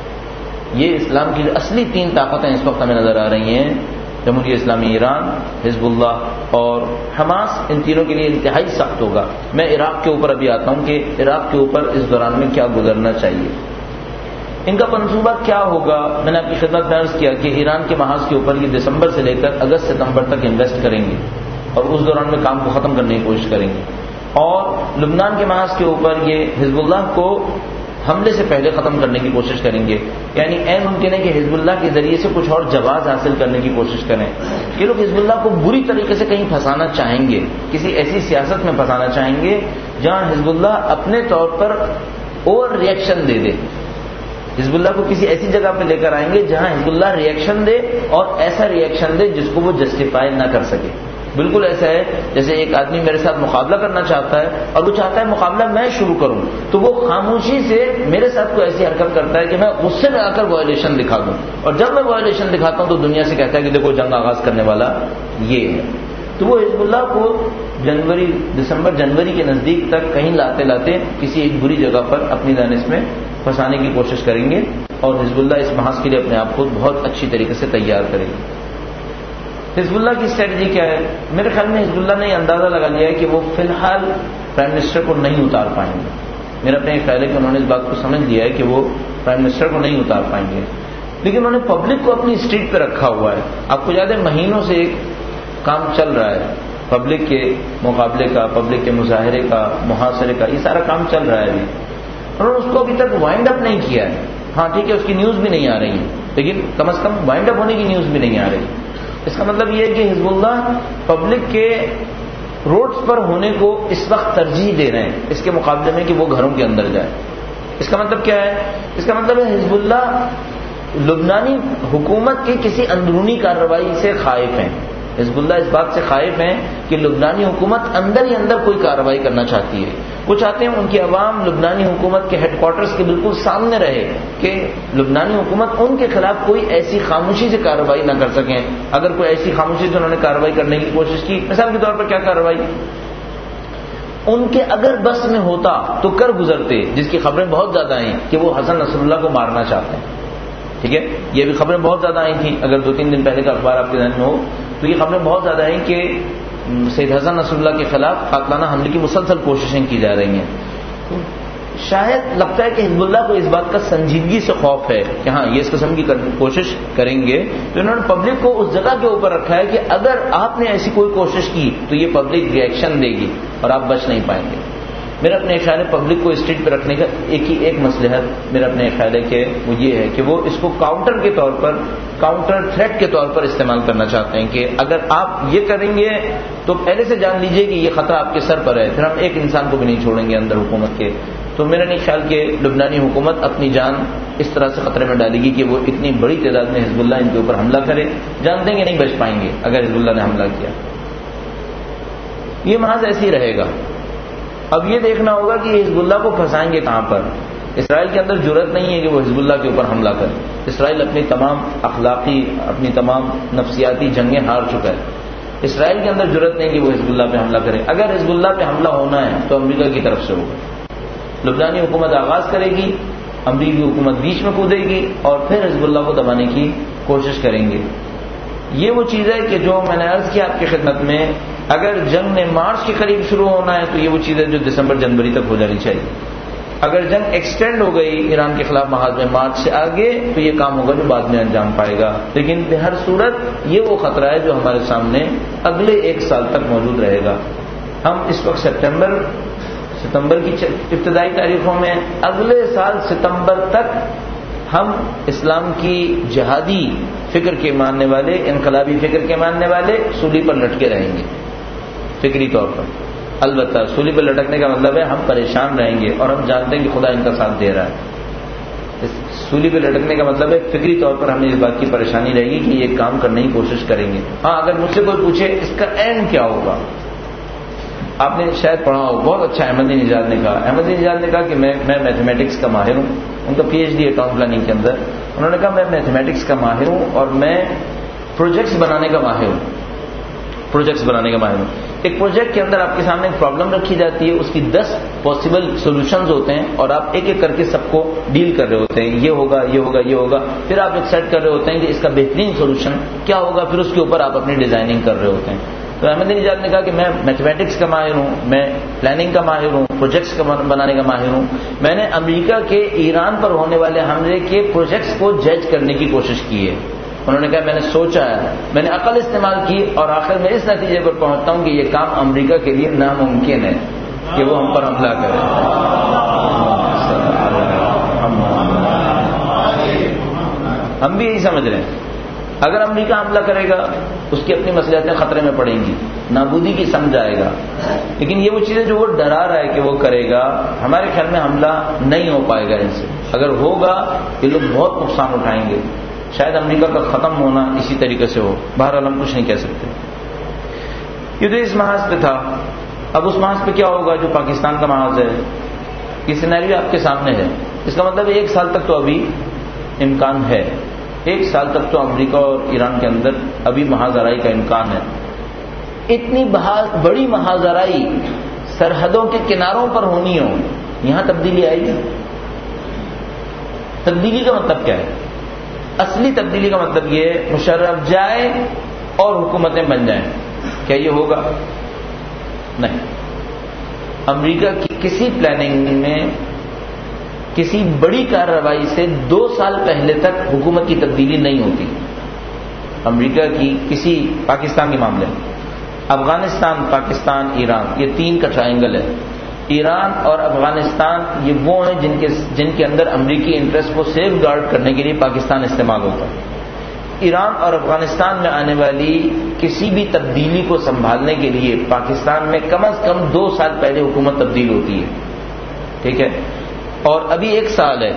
Speaker 2: یہ اسلام کی اصلی تین طاقتیں اس وقت ہمیں نظر آ رہی ہیں, جمہوریہ اسلامی ایران, حزب اللہ اور حماس. ان تینوں کے لیے انتہائی سخت ہوگا. میں عراق کے اوپر ابھی آتا ہوں کہ عراق کے اوپر اس دوران میں کیا گزرنا چاہیے, ان کا منصوبہ کیا ہوگا. میں نے آپ کی خدمت میں عرض کیا کہ ایران کے محاذ کے اوپر یہ دسمبر سے لے کر اگست ستمبر تک انویسٹ کریں گے اور اس دوران میں کام کو ختم کرنے کی کوشش کریں گے, اور لبنان کے محاذ کے اوپر یہ حزب اللہ کو حملے سے پہلے ختم کرنے کی کوشش کریں گے. یعنی این ممکن ہے کہ حزب اللہ کے ذریعے سے کچھ اور جواز حاصل کرنے کی کوشش کریں. یہ لوگ حزب اللہ کو بری طریقے سے کہیں پھنسانا چاہیں گے, کسی ایسی سیاست میں پھنسانا چاہیں گے جہاں حزب اللہ اپنے طور پر اوور ریئیکشن دے دے. حزب اللہ کو کسی ایسی جگہ پہ لے کر آئیں گے جہاں حزب اللہ ریئیکشن دے, اور ایسا ریئیکشن دے جس کو وہ جسٹیفائی نہ کر سکے. بالکل ایسا ہے جیسے ایک آدمی میرے ساتھ مقابلہ کرنا چاہتا ہے اور وہ چاہتا ہے مقابلہ میں شروع کروں, تو وہ خاموشی سے میرے ساتھ کوئی ایسی حرکت کرتا ہے کہ میں غصے میں آ کر وائلیشن دکھا دوں, اور جب میں وائلیشن دکھاتا ہوں تو دنیا سے کہتا ہے کہ دیکھو جنگ آغاز کرنے والا یہ ہے. تو وہ حزب اللہ کو جنوری دسمبر جنوری کے نزدیک تک کہیں لاتے لاتے کسی ایک بری جگہ پر اپنی دانش میں پھنسانے کی کوشش کریں گے, اور حزب اللہ اس محاذ کے لیے اپنے آپ کو بہت اچھی طریقے سے تیار کرے گی. حزب اللہ کی اسٹریٹجی کیا ہے؟ میرے خیال میں حزب اللہ نے یہ اندازہ لگا لیا ہے کہ وہ فی الحال پرائم منسٹر کو نہیں اتار پائیں گے. میرا اپنا یہ خیال ہے کہ انہوں نے اس بات کو سمجھ لیا ہے کہ وہ پرائم منسٹر کو نہیں اتار پائیں گے, لیکن انہوں نے پبلک کو اپنی اسٹریٹ پہ رکھا ہوا ہے. آپ کو یاد ہے مہینوں سے ایک کام چل رہا ہے پبلک کے مقابلے کا, پبلک کے مظاہرے کا, محاصرے کا, یہ سارا کام چل رہا ہے ابھی. انہوں نے اس کو ابھی تک وائنڈ اپ نہیں کیا ہے. ہاں ٹھیک ہے, اس کی نیوز بھی نہیں آ رہی ہے, لیکن کم از کم وائنڈ اپ ہونے کی نیوز بھی نہیں آ رہی. اس کا مطلب یہ ہے کہ حزب اللہ پبلک کے روڈز پر ہونے کو اس وقت ترجیح دے رہے ہیں اس کے مقابلے میں کہ وہ گھروں کے اندر جائے. اس کا مطلب کیا ہے؟ اس کا مطلب ہے حزب اللہ لبنانی حکومت کی کسی اندرونی کارروائی سے خائف ہیں. حزب اللہ اس بات سے خائف ہیں کہ لبنانی حکومت اندر ہی اندر کوئی کارروائی کرنا چاہتی ہے. وہ چاہتے ہیں ان کی عوام لبنانی حکومت کے ہیڈ کوارٹرز کے بالکل سامنے رہے کہ لبنانی حکومت ان کے خلاف کوئی ایسی خاموشی سے کارروائی نہ کر سکیں. اگر کوئی ایسی خاموشی سے انہوں نے کارروائی کرنے کی کوشش کی، مثال کے طور پر کیا کارروائی ان کے اگر بس میں ہوتا تو کر گزرتے، جس کی خبریں بہت زیادہ آئیں کہ وہ حسن نصر اللہ کو مارنا چاہتے ہیں. ٹھیک ہے، یہ بھی خبریں بہت زیادہ آئی تھیں. اگر دو تین دن پہلے کا اخبار آپ کے ذہن میں ہو تو یہ خبریں بہت زیادہ آئیں کہ سید حسن نصر اللہ کے خلاف قاتلانہ حملے کی مسلسل کوششیں کی جا رہی ہیں. شاید لگتا ہے کہ حزب اللہ کو اس بات کا سنجیدگی سے خوف ہے کہ ہاں یہ اس قسم کی کوشش کریں گے تو انہوں نے پبلک کو اس جگہ کے اوپر رکھا ہے کہ اگر آپ نے ایسی کوئی کوشش کی تو یہ پبلک ری ایکشن دے گی اور آپ بچ نہیں پائیں گے. میرا اپنے خیال ہے پبلک کو اسٹریٹ پہ رکھنے کا ایک ہی ایک مصلحت میرا اپنے خیال ہے کہ وہ یہ ہے کہ وہ اس کو کاؤنٹر کے طور پر، کاؤنٹر تھریٹ کے طور پر استعمال کرنا چاہتے ہیں کہ اگر آپ یہ کریں گے تو پہلے سے جان لیجئے کہ یہ خطرہ آپ کے سر پر ہے، پھر ہم ایک انسان کو بھی نہیں چھوڑیں گے اندر حکومت کے. تو میرا نہیں خیال کہ لبنانی حکومت اپنی جان اس طرح سے خطرے میں ڈالے گی کہ وہ اتنی بڑی تعداد میں حزب اللہ ان کے اوپر حملہ کرے. جانتے ہیں کہ نہیں بچ پائیں گے اگر حزب اللہ نے حملہ کیا. یہ محض ایسے ہی رہے گا. اب یہ دیکھنا ہوگا کہ یہ حزب اللہ کو پھنسائیں گے کہاں پر. اسرائیل کے اندر جرأت نہیں ہے کہ وہ حزب اللہ کے اوپر حملہ کرے. اسرائیل اپنی تمام اخلاقی، اپنی تمام نفسیاتی جنگیں ہار چکا ہے. اسرائیل کے اندر جرأت نہیں کہ وہ حزب اللہ پہ حملہ کرے. اگر حزب اللہ پہ حملہ ہونا ہے تو امریکہ کی طرف سے ہوگا. لبنانی حکومت آغاز کرے گی، امریکی حکومت بیچ میں کودے گی اور پھر حزب اللہ کو دبانے کی کوشش کریں گے. یہ وہ چیز ہے کہ جو میں نے عرض کیا آپ کی خدمت میں، اگر جنگ نے مارچ کے قریب شروع ہونا ہے تو یہ وہ چیز ہے جو دسمبر جنوری تک ہو جانی چاہیے. اگر جنگ ایکسٹینڈ ہو گئی ایران کے خلاف محاذ میں مارچ سے آگے تو یہ کام ہوگا جو بعد میں انجام پائے گا. لیکن بہر صورت یہ وہ خطرہ ہے جو ہمارے سامنے اگلے ایک سال تک موجود رہے گا. ہم اس وقت سپٹمبر ستمبر کی ابتدائی تاریخوں میں، اگلے سال ستمبر تک ہم اسلام کی جہادی فکر کے ماننے والے، انقلابی فکر کے ماننے والے سولی پر لٹکے رہیں گے فکری طور پر. البتہ سولی پر لٹکنے کا مطلب ہے ہم پریشان رہیں گے اور ہم جانتے ہیں کہ خدا ان کا ساتھ دے رہا ہے. سولی پہ لٹکنے کا مطلب ہے فکری طور پر ہمیں اس بات کی پریشانی رہے گی کہ یہ کام کرنے کی کوشش کریں گے. ہاں اگر مجھ سے کوئی پوچھے اس کا اینڈ کیا ہوگا، آپ نے شاید پڑھا ہو، بہت اچھا احمدی نژاد نے کہا. احمدی نژاد نے کہا کہ میں میں میتھمیٹکس کا ماہر ہوں. ان کا پی ایچ ڈی ہے ٹاؤن پلاننگ کے اندر. انہوں نے کہا میں میتھمیٹکس کا ماہر ہوں اور میں پروجیکٹس بنانے کا ماہر ہوں. پروجیکٹس بنانے کا ماہر ہوں. ایک پروجیکٹ کے اندر آپ کے سامنے ایک پرابلم رکھی جاتی ہے، اس کی دس پاسبل سولوشنز ہوتے ہیں اور آپ ایک ایک کر کے سب کو ڈیل کر رہے ہوتے ہیں. یہ ہوگا، یہ ہوگا، یہ ہوگا. پھر آپ ایک سیٹ کر رہے ہوتے ہیں کہ اس کا بہترین سولوشن کیا ہوگا، پھر اس کے اوپر آپ اپنی ڈیزائننگ کر رہے ہوتے ہیں. تو احمدی نژاد نے کہا کہ میں میتھمیٹکس کا ماہر ہوں، میں پلاننگ کا ماہر ہوں، پروجیکٹس کا بنانے کا ماہر ہوں. میں نے امریکہ کے ایران پر ہونے والے حملے کے پروجیکٹس کو جج کرنے کی کوشش کی ہے. انہوں نے کہا میں نے سوچا ہے، میں نے عقل استعمال کی اور آخر میں اس نتیجے پر پہنچتا ہوں کہ یہ کام امریکہ کے لیے ناممکن ہے کہ وہ ہم پر حملہ کرے. ہم بھی یہی سمجھ رہے ہیں. اگر امریکہ حملہ کرے گا اس کی اپنی مصلحتیں خطرے میں پڑیں گی، نابودی کی سمجھ آئے گا. لیکن یہ وہ چیزیں جو وہ ڈرا رہا ہے کہ وہ کرے گا، ہمارے خیال میں حملہ نہیں ہو پائے گا ان سے. اگر ہوگا یہ لوگ بہت نقصان اٹھائیں گے. شاید امریکہ کا ختم ہونا اسی طریقے سے ہو. بہرحال ہم کچھ نہیں کہہ سکتے. یہ تو اس محاذ پہ تھا. اب اس محاذ پہ کیا ہوگا جو پاکستان کا محاذ ہے. یہ سینیریو آپ کے سامنے ہے. اس کا مطلب ایک سال تک تو ابھی امکان ہے. ایک سال تک تو امریکہ اور ایران کے اندر ابھی محاذ آرائی کا امکان ہے. اتنی بڑی محاذ آرائی سرحدوں کے کناروں پر ہونی ہو، یہاں تبدیلی آئے گی. تبدیلی کا مطلب کیا ہے؟ اصلی تبدیلی کا مطلب یہ ہے مشرف جائے اور حکومتیں بن جائیں. کیا یہ ہوگا؟ نہیں. امریکہ کی کسی پلاننگ میں کسی بڑی کارروائی سے دو سال پہلے تک حکومت کی تبدیلی نہیں ہوتی. امریکہ کی کسی پاکستان کے معاملے میں افغانستان، پاکستان، ایران، یہ تین کا ٹرائنگل ہے. ایران اور افغانستان یہ وہ ہیں جن کے جن کے اندر امریکی انٹرسٹ کو سیف گارڈ کرنے کے لیے پاکستان استعمال ہوتا ہے. ایران اور افغانستان میں آنے والی کسی بھی تبدیلی کو سنبھالنے کے لیے پاکستان میں کم از کم دو سال پہلے حکومت تبدیل ہوتی ہے. ٹھیک ہے. اور ابھی ایک سال ہے.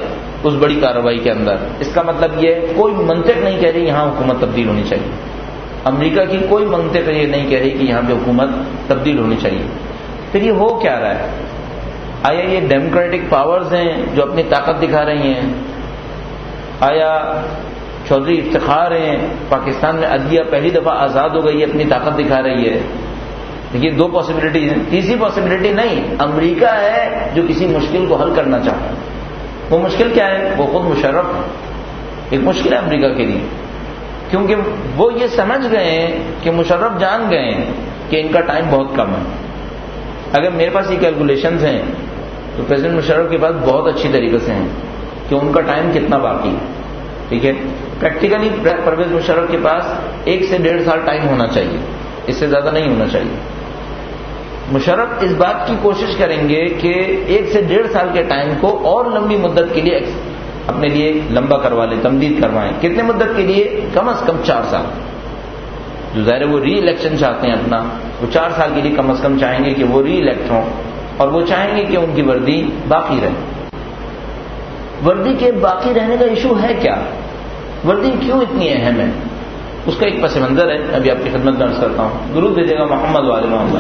Speaker 2: اس بڑی کارروائی کے اندر. اس کا مطلب یہ کوئی منطق نہیں کہہ رہی یہاں حکومت تبدیل ہونی چاہیے. امریکہ کی کوئی منطق یہ نہیں کہہ رہی کہ یہاں پہ حکومت تبدیل ہونی چاہیے. پھر یہ ہو کیا رہا ہے؟ آیا یہ ڈیموکریٹک پاورز ہیں جو اپنی طاقت دکھا رہی ہیں؟ آیا چودھری افتخار ہیں پاکستان میں عدلیہ پہلی دفعہ آزاد ہو گئی ہے اپنی طاقت دکھا رہی ہے؟ دیکھیے دو پاسبلٹیز ہیں. تیسری پاسبلٹی نہیں، امریکہ ہے جو کسی مشکل کو حل کرنا چاہتا ہے. وہ مشکل کیا ہے؟ وہ خود مشرف ہے. ایک مشکل ہے امریکہ کے لیے، کیونکہ وہ یہ سمجھ گئے ہیں کہ مشرف جان گئے ہیں کہ ان کا ٹائم بہت کم ہے. اگر میرے پاس یہ کیلکولیشنز ہیں تو پریزیڈنٹ مشرف کے پاس بہت اچھی طریقے سے ہیں کہ ان کا ٹائم کتنا باقی ہے. ٹھیک ہے، پریکٹیکلی پرویز مشرف کے پاس ایک سے ڈیڑھ سال ٹائم ہونا چاہیے، اس سے زیادہ نہیں ہونا چاہیے. مشرف اس بات کی کوشش کریں گے کہ ایک سے ڈیڑھ سال کے ٹائم کو اور لمبی مدت کے لیے اپنے لیے لمبا کروا لیں، تمدید کروائیں. کتنے مدت کے لیے؟ کم از کم چار سال. جو ظاہر ہے وہ ری الیکشن چاہتے ہیں اپنا، وہ چار سال کے لیے کم از کم چاہیں گے کہ وہ ری الیکٹ ہوں، اور وہ چاہیں گے کہ ان کی وردی باقی رہے. وردی کے باقی رہنے کا ایشو ہے کیا؟ وردی کیوں اتنی اہم ہے؟ اس کا ایک پس منظر ہے، ابھی آپ کی خدمت میں عرض کرتا ہوں. درود بھیجے گا محمد والے محمد.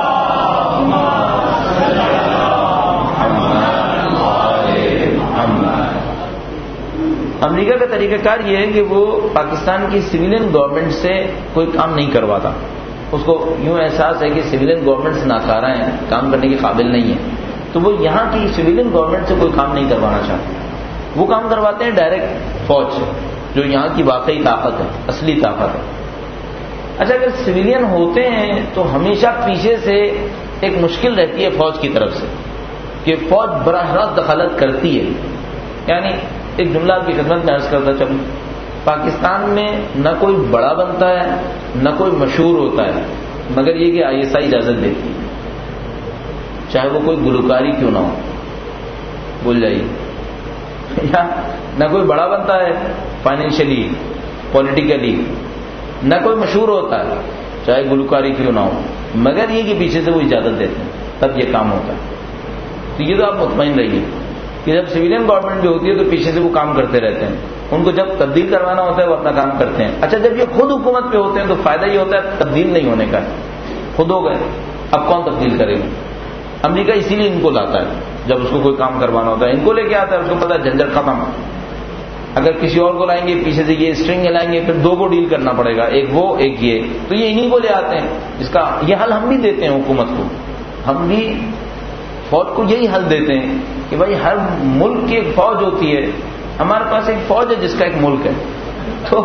Speaker 2: امریکہ کا طریقہ کار یہ ہے کہ وہ پاکستان کی سویلین گورنمنٹ سے کوئی کام نہیں کرواتا. اس کو یوں احساس ہے کہ سویلین گورنمنٹ سے ناکارہ ہیں، کام کرنے کے قابل نہیں ہے، تو وہ یہاں کی سویلین گورنمنٹ سے کوئی کام نہیں کروانا چاہتے. وہ کام کرواتے ہیں ڈائریکٹ فوج سے، جو یہاں کی واقعی طاقت ہے، اصلی طاقت ہے. اچھا، اگر سویلین ہوتے ہیں تو ہمیشہ پیچھے سے ایک مشکل رہتی ہے فوج کی طرف سے کہ فوج براہ راست دخالت کرتی ہے. یعنی ایک جملہ آپ کی خدمت میں عرض کرتا چلوں، پاکستان میں نہ کوئی بڑا بنتا ہے نہ کوئی مشہور ہوتا ہے مگر یہ کہ آئی ایس آئی اجازت دیتی ہے، چاہے وہ کوئی گلوکاری کیوں نہ ہو. بول جائیے. یا نہ کوئی بڑا بنتا ہے فائنینشلی، پولیٹیکلی، نہ کوئی مشہور ہوتا ہے چاہے گلوکاری کیوں نہ ہو، مگر یہ کہ پیچھے سے وہ اجازت دیتے ہیں تب یہ کام ہوتا ہے. تو یہ تو آپ مطمئن رہیے کہ جب سویلین گورنمنٹ جو ہوتی ہے تو پیچھے سے وہ کام کرتے رہتے ہیں. ان کو جب تبدیل کروانا ہوتا ہے وہ اپنا کام کرتے ہیں. اچھا، جب یہ خود حکومت پہ ہوتے ہیں تو فائدہ یہ ہوتا ہے تبدیل نہیں ہونے کا. خود ہو گئے، اب کون تبدیل کرے گا؟ امریکہ اسی لیے ان کو لاتا ہے جب اس کو کوئی کام کروانا ہوتا ہے. ان کو لے کے آتا ہے، اس کو پتا ہے جھنجھٹ ختم. اگر کسی اور کو لائیں گے پیچھے سے یہ اسٹرنگ لائیں گے، پھر دو کو ڈیل کرنا پڑے گا، ایک وہ ایک یہ. تو یہ انہیں کو لے آتے ہیں. اس کا یہ حل ہم بھی دیتے ہیں حکومت کو. ہم بھی فوج کو یہی حل دیتے ہیں کہ بھائی ہر ملک کی ایک فوج ہوتی ہے. ہمارے پاس ایک فوج ہے جس کا ایک ملک ہے. تو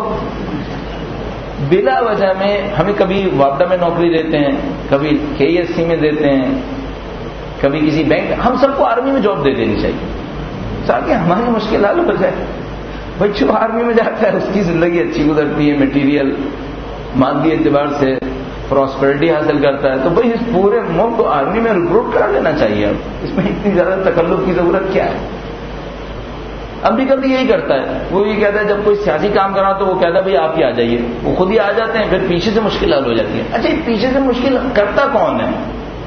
Speaker 2: بلا وجہ میں ہمیں کبھی واپڈا میں نوکری دیتے ہیں، کبھی کے ای ایس سی میں دیتے ہیں، کبھی کسی بینک. ہم سب کو آرمی میں جاب دے دینی چاہیے تاکہ ہماری مشکل حل ہو جائے. بھائی جو آرمی میں جاتا ہے اس کی زندگی اچھی گزرتی ہے، میٹیریل مادی اعتبار سے پراسپیرٹی حاصل کرتا ہے. تو بھائی اس پورے ملک کو آرمی میں ریکروٹ کرا لینا چاہیے. اب اس میں اتنی زیادہ تکلف کی ضرورت کیا ہے؟ امریکہ بھی یہی کرتا ہے. وہ یہ کہتا ہے جب کوئی سیاسی کام کرا تو وہ کہتا ہے بھائی آپ ہی آ جائیے. وہ خود ہی آ جاتے ہیں، پھر پیچھے سے مشکل حل ہو جاتی ہے. اچھا، پیچھے سے مشکل کرتا کون ہے؟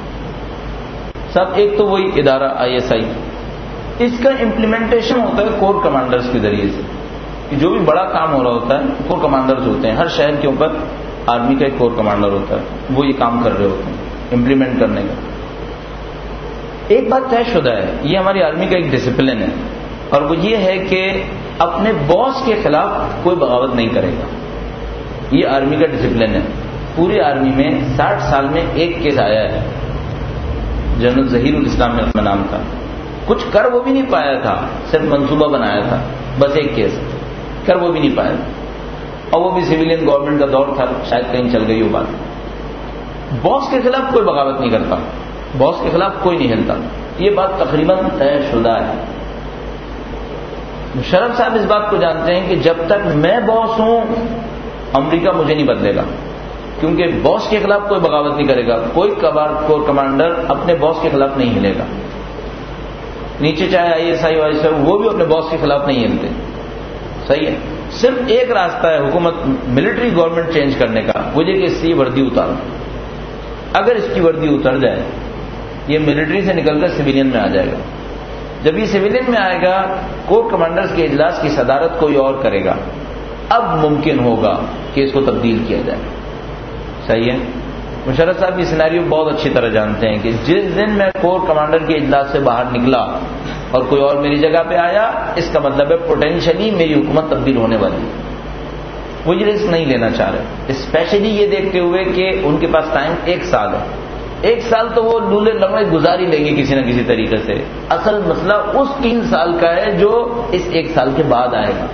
Speaker 2: سب ایک تو وہی ادارہ آئی ایس آئی. اس کا امپلیمنٹیشن ہوتا ہے کور کمانڈرز کے ذریعے سے. جو بھی بڑا کام ہو رہا ہوتا ہے کور کمانڈرز ہوتے ہیں. ہر شہر کے اوپر آرمی کا ایک کور کمانڈر ہوتا ہے، وہ یہ کام کر رہے ہوتے ہیں امپلیمنٹ کرنے کا. ایک بات طے شدہ ہے، یہ ہماری آرمی کا ایک ڈسپلن ہے، اور وہ یہ ہے کہ اپنے باس کے خلاف کوئی بغاوت نہیں کرے گا. یہ آرمی کا ڈسپلن ہے. پوری آرمی میں ساٹھ سال میں ایک کیس آیا ہے، جنرل ظہیر الاسلام میں نام تھا. کچھ کر وہ بھی نہیں پایا تھا، صرف منصوبہ بنایا تھا، بس ایک کیس کر وہ بھی نہیں پایا. اور وہ بھی سویلین گورنمنٹ کا دور تھا، شاید کہیں چل گئی وہ بات. باس کے خلاف کوئی بغاوت نہیں کرتا، باس کے خلاف کوئی نہیں ہلتا. یہ بات تقریباً طے شدہ ہے. مشرف صاحب اس بات کو جانتے ہیں کہ جب تک میں باس ہوں امریکہ مجھے نہیں بدلے گا، کیونکہ باس کے خلاف کوئی بغاوت نہیں کرے گا. کوئی کور کمانڈر اپنے باس کے خلاف نہیں ہلے گا. نیچے چاہے آئی ایس آئی وائی صاحب وہ بھی اپنے باس کے خلاف نہیں ہلتے. صحیح ہے. صرف ایک راستہ ہے حکومت ملٹری گورنمنٹ چینج کرنے کا، وہ یہ کہ اس کی وردی اتارو. اگر اس کی وردی اتر جائے یہ ملٹری سے نکل کر سویلین میں آ جائے گا. جب یہ سویلین میں آئے گا کور کمانڈرز کے اجلاس کی صدارت کوئی اور کرے گا، اب ممکن ہوگا کہ اس کو تبدیل کیا جائے. صحیح ہے. مشرف صاحب یہ سیناریو بہت اچھی طرح جانتے ہیں کہ جس دن میں کور کمانڈر کے اجلاس سے باہر نکلا اور کوئی اور میری جگہ پہ آیا، اس کا مطلب ہے پوٹینشلی میری حکومت تبدیل ہونے والی ہے. وہ یہ رسک نہیں لینا چاہ رہے، اسپیشلی یہ دیکھتے ہوئے کہ ان کے پاس ٹائم ایک سال ہے. ایک سال تو وہ لولے لمڑے گزار ہی لیں گے کسی نہ کسی طریقے سے. اصل مسئلہ اس تین سال کا ہے جو اس ایک سال کے بعد آئے گا.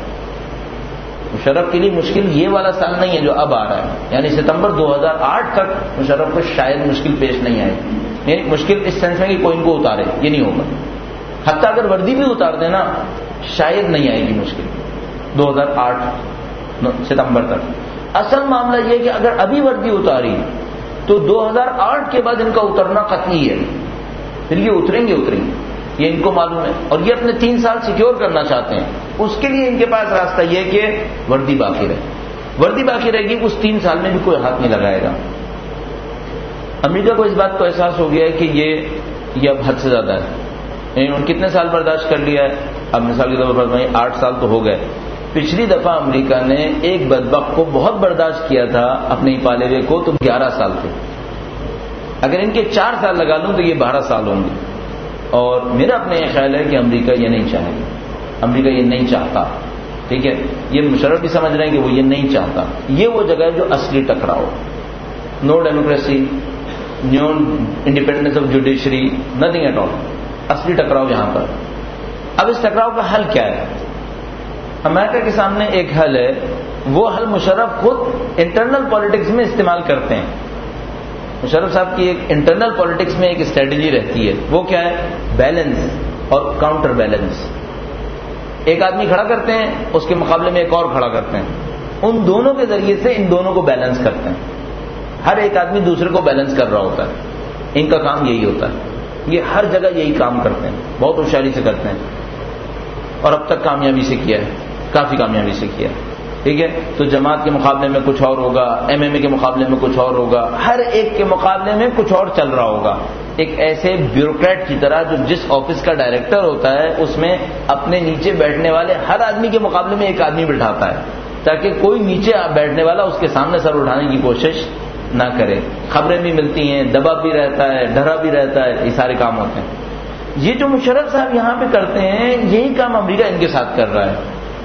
Speaker 2: مشرف کے لیے مشکل یہ والا سال نہیں ہے جو اب آ رہا ہے، یعنی ستمبر دو ہزار آٹھ تک مشرف کو شاید مشکل پیش نہیں آئے. یعنی مشکل اس سینس میں کہ کوئی ان کو اتارے، یہ نہیں ہوگا. حتیٰ اگر وردی بھی اتار دینا شاید نہیں آئے گی مشکل دو ہزار آٹھ ستمبر تک. اصل معاملہ یہ کہ اگر ابھی وردی اتاری تو دو ہزار آٹھ کے بعد ان کا اترنا قطعی ہے. پھر یہ اتریں گے اتریں گے یہ ان کو معلوم ہے، اور یہ اپنے تین سال سیکیور کرنا چاہتے ہیں. اس کے لیے ان کے پاس راستہ یہ کہ وردی باقی رہے. وردی باقی رہے گی، اس تین سال میں بھی کوئی ہاتھ نہیں لگائے گا. امریکہ کو اس بات کو احساس ہو گیا ہے کہ یہ یہ اب حد سے زیادہ ہے. انہوں نے کتنے سال برداشت کر لیا ہے؟ اب مثال کے طور پر آٹھ سال تو ہو گئے. پچھلی دفعہ امریکہ نے ایک بدبخت کو بہت برداشت کیا تھا اپنے ہی پالے ہوئے کو، تو گیارہ سال تھے. اگر ان کے چار سال لگا لوں تو یہ بارہ سال ہوں گے. اور میرا اپنا یہ خیال ہے کہ امریکہ یہ نہیں چاہے گا. امریکہ یہ نہیں چاہتا. ٹھیک ہے، یہ مشرف بھی سمجھ رہے ہیں کہ وہ یہ نہیں چاہتا. یہ وہ جگہ ہے جو اصلی ٹکراؤ. No democracy, no independence of judiciary, nothing at all. اصلی ٹکراؤ یہاں پر. اب اس ٹکراؤ کا حل کیا ہے؟ امریکہ کے سامنے ایک حل ہے. وہ حل مشرف خود انٹرنل پالیٹکس میں استعمال کرتے ہیں. مشرف صاحب کی ایک انٹرنل پالیٹکس میں ایک اسٹریٹجی رہتی ہے. وہ کیا ہے؟ بیلنس اور کاؤنٹر بیلنس. ایک آدمی کھڑا کرتے ہیں، اس کے مقابلے میں ایک اور کھڑا کرتے ہیں. ان دونوں کے ذریعے سے ان دونوں کو بیلنس کرتے ہیں. ہر ایک آدمی دوسرے کو بیلنس کر رہا ہوتا ہے. ان کا کام یہی ہوتا ہے. یہ ہر جگہ یہی کام کرتے ہیں، بہت ہوشیاری سے کرتے ہیں، اور اب تک کامیابی سے کیا ہے، کافی کامیابی سے کیا ہے. ٹھیک ہے، تو جماعت کے مقابلے میں کچھ اور ہوگا، ایم ایم اے کے مقابلے میں کچھ اور ہوگا، ہر ایک کے مقابلے میں کچھ اور چل رہا ہوگا. ایک ایسے بیوروکریٹ کی طرح جو جس آفس کا ڈائریکٹر ہوتا ہے اس میں اپنے نیچے بیٹھنے والے ہر آدمی کے مقابلے میں ایک آدمی بٹھاتا ہے تاکہ کوئی نیچے بیٹھنے والا اس کے سامنے سر اٹھانے کی کوشش نہ کرے. خبریں بھی ملتی ہیں، دبا بھی رہتا ہے، ڈرا بھی رہتا ہے، یہ سارے کام ہوتے ہیں. یہ جو مشرف صاحب یہاں پہ کرتے ہیں یہی کام امریکہ ان کے ساتھ کر رہا ہے.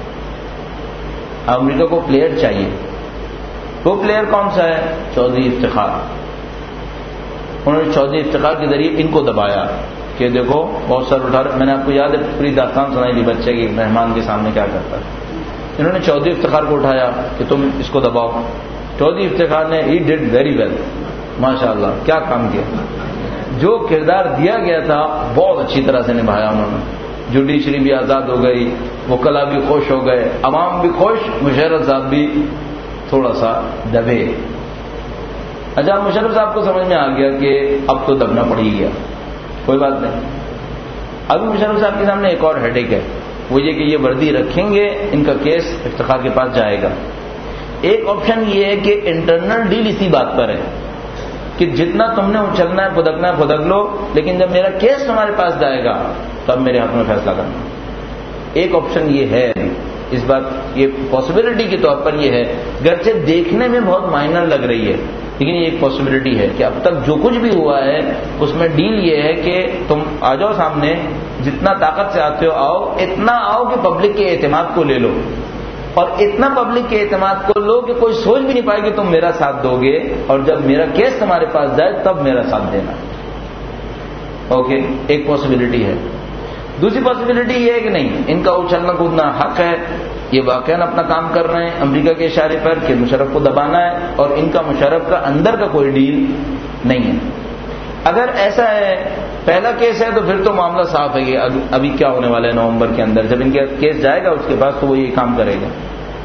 Speaker 2: امریکہ کو پلیئر چاہیے. وہ پلیئر کون سا ہے؟ چودھری افتخار. انہوں نے چودھری افتخار کے ذریعے ان کو دبایا کہ دیکھو بہت سر اٹھا رہے. میں نے آپ کو یاد ہے پوری داستان سنائی تھی بچے کی، مہمان کے سامنے کیا کرتا ہے. انہوں نے چودھری افتخار کو اٹھایا کہ تم اس کو دباؤ. چودھری افتخار نے ہی ڈیڈ ویری ویل، ماشاء اللہ کیا کام کیا. جو کردار دیا گیا تھا بہت اچھی طرح سے نبھایا انہوں نے. جوڈیشری بھی آزاد ہو گئی، وکلا بھی خوش ہو گئے، عوام بھی خوش، مشرف صاحب بھی تھوڑا سا دبے. اچھا مشرف صاحب کو سمجھ میں آ گیا کہ اب تو دبنا پڑ ہی گیا، کوئی بات نہیں. ابھی مشرف صاحب کے سامنے ایک اور ہیڈ ایک ہے، وہ یہ کہ یہ وردی رکھیں گے، ان کا کیس افتخار کے پاس جائے گا. ایک آپشن یہ ہے کہ انٹرنل ڈیل اسی بات پر ہے کہ جتنا تم نے اچھلنا ہے پھدکنا ہے پھدک لو، لیکن جب میرا کیس تمہارے پاس جائے گا تب میرے ہاتھ میں فیصلہ کرنا. ایک آپشن یہ ہے اس بات، یہ پاسبلٹی کے طور پر یہ ہے، گرچہ دیکھنے میں بہت مائنر لگ رہی ہے لیکن یہ ایک پاسبلٹی ہے کہ اب تک جو کچھ بھی ہوا ہے اس میں ڈیل یہ ہے کہ تم آ جاؤ سامنے، جتنا طاقت سے آتے ہو آؤ، اتنا آؤ کہ پبلک کے اعتماد کو لے لو، اور اتنا پبلک کے اعتماد کو لو کہ کوئی سوچ بھی نہیں پائے کہ تم میرا ساتھ دو گے، اور جب میرا کیس تمہارے پاس جائے تب میرا ساتھ دینا. اوکے، ایک پاسبلٹی ہے. دوسری پاسبلٹی یہ ہے کہ نہیں، ان کا اچھلنا کودنا حق ہے، یہ واقعاً اپنا کام کر رہے ہیں امریکہ کے اشارے پر کہ مشرف کو دبانا ہے، اور ان کا مشرف کا اندر کا کوئی ڈیل نہیں ہے. اگر ایسا ہے پہلا کیس ہے تو پھر تو معاملہ صاف ہے کہ ابھی کیا ہونے والا ہے نومبر کے اندر، جب ان کا کیس جائے گا اس کے بعد تو وہ یہ کام کرے گا.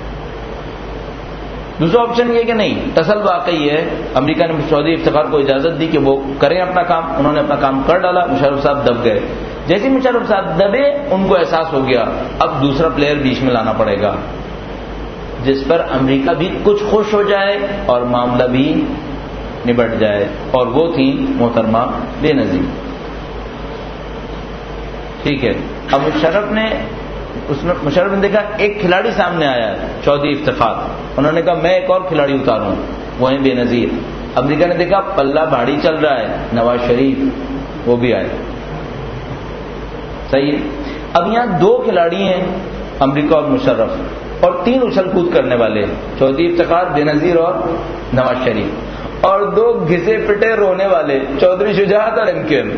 Speaker 2: دوسرا آپشن یہ کہ نہیں، تصل واقعی ہے امریکہ نے چودھری افتخار کو اجازت دی کہ وہ کریں اپنا کام، انہوں نے اپنا کام کر ڈالا، مشرف صاحب دب گئے. جیسے مشرف صاحب دبے ان کو احساس ہو گیا اب دوسرا پلیئر بیچ میں لانا پڑے گا جس پر امریکہ بھی کچھ خوش ہو جائے اور معاملہ بھی نبٹ جائے، اور وہ تھی محترمہ بے نظیر. ٹھیک ہے. اب مشرف نے اس میں مشرف نے دیکھا ایک کھلاڑی سامنے آیا ہے چودھری افتخار, انہوں نے کہا میں ایک اور کھلاڑی اتاروں, وہ ہیں بے نظیر. امریکہ نے دیکھا پلہ بھاری چل رہا ہے, نواز شریف, وہ بھی آئے. صحیح ہے. اب یہاں دو کھلاڑی ہیں امریکہ اور مشرف, اور تین اچھل کود کرنے والے, چودھری افتخار, بے نظیر اور نواز شریف, اور دو گھسے پٹے رونے والے, چودھری شجاعت اور ایم کیو ایم,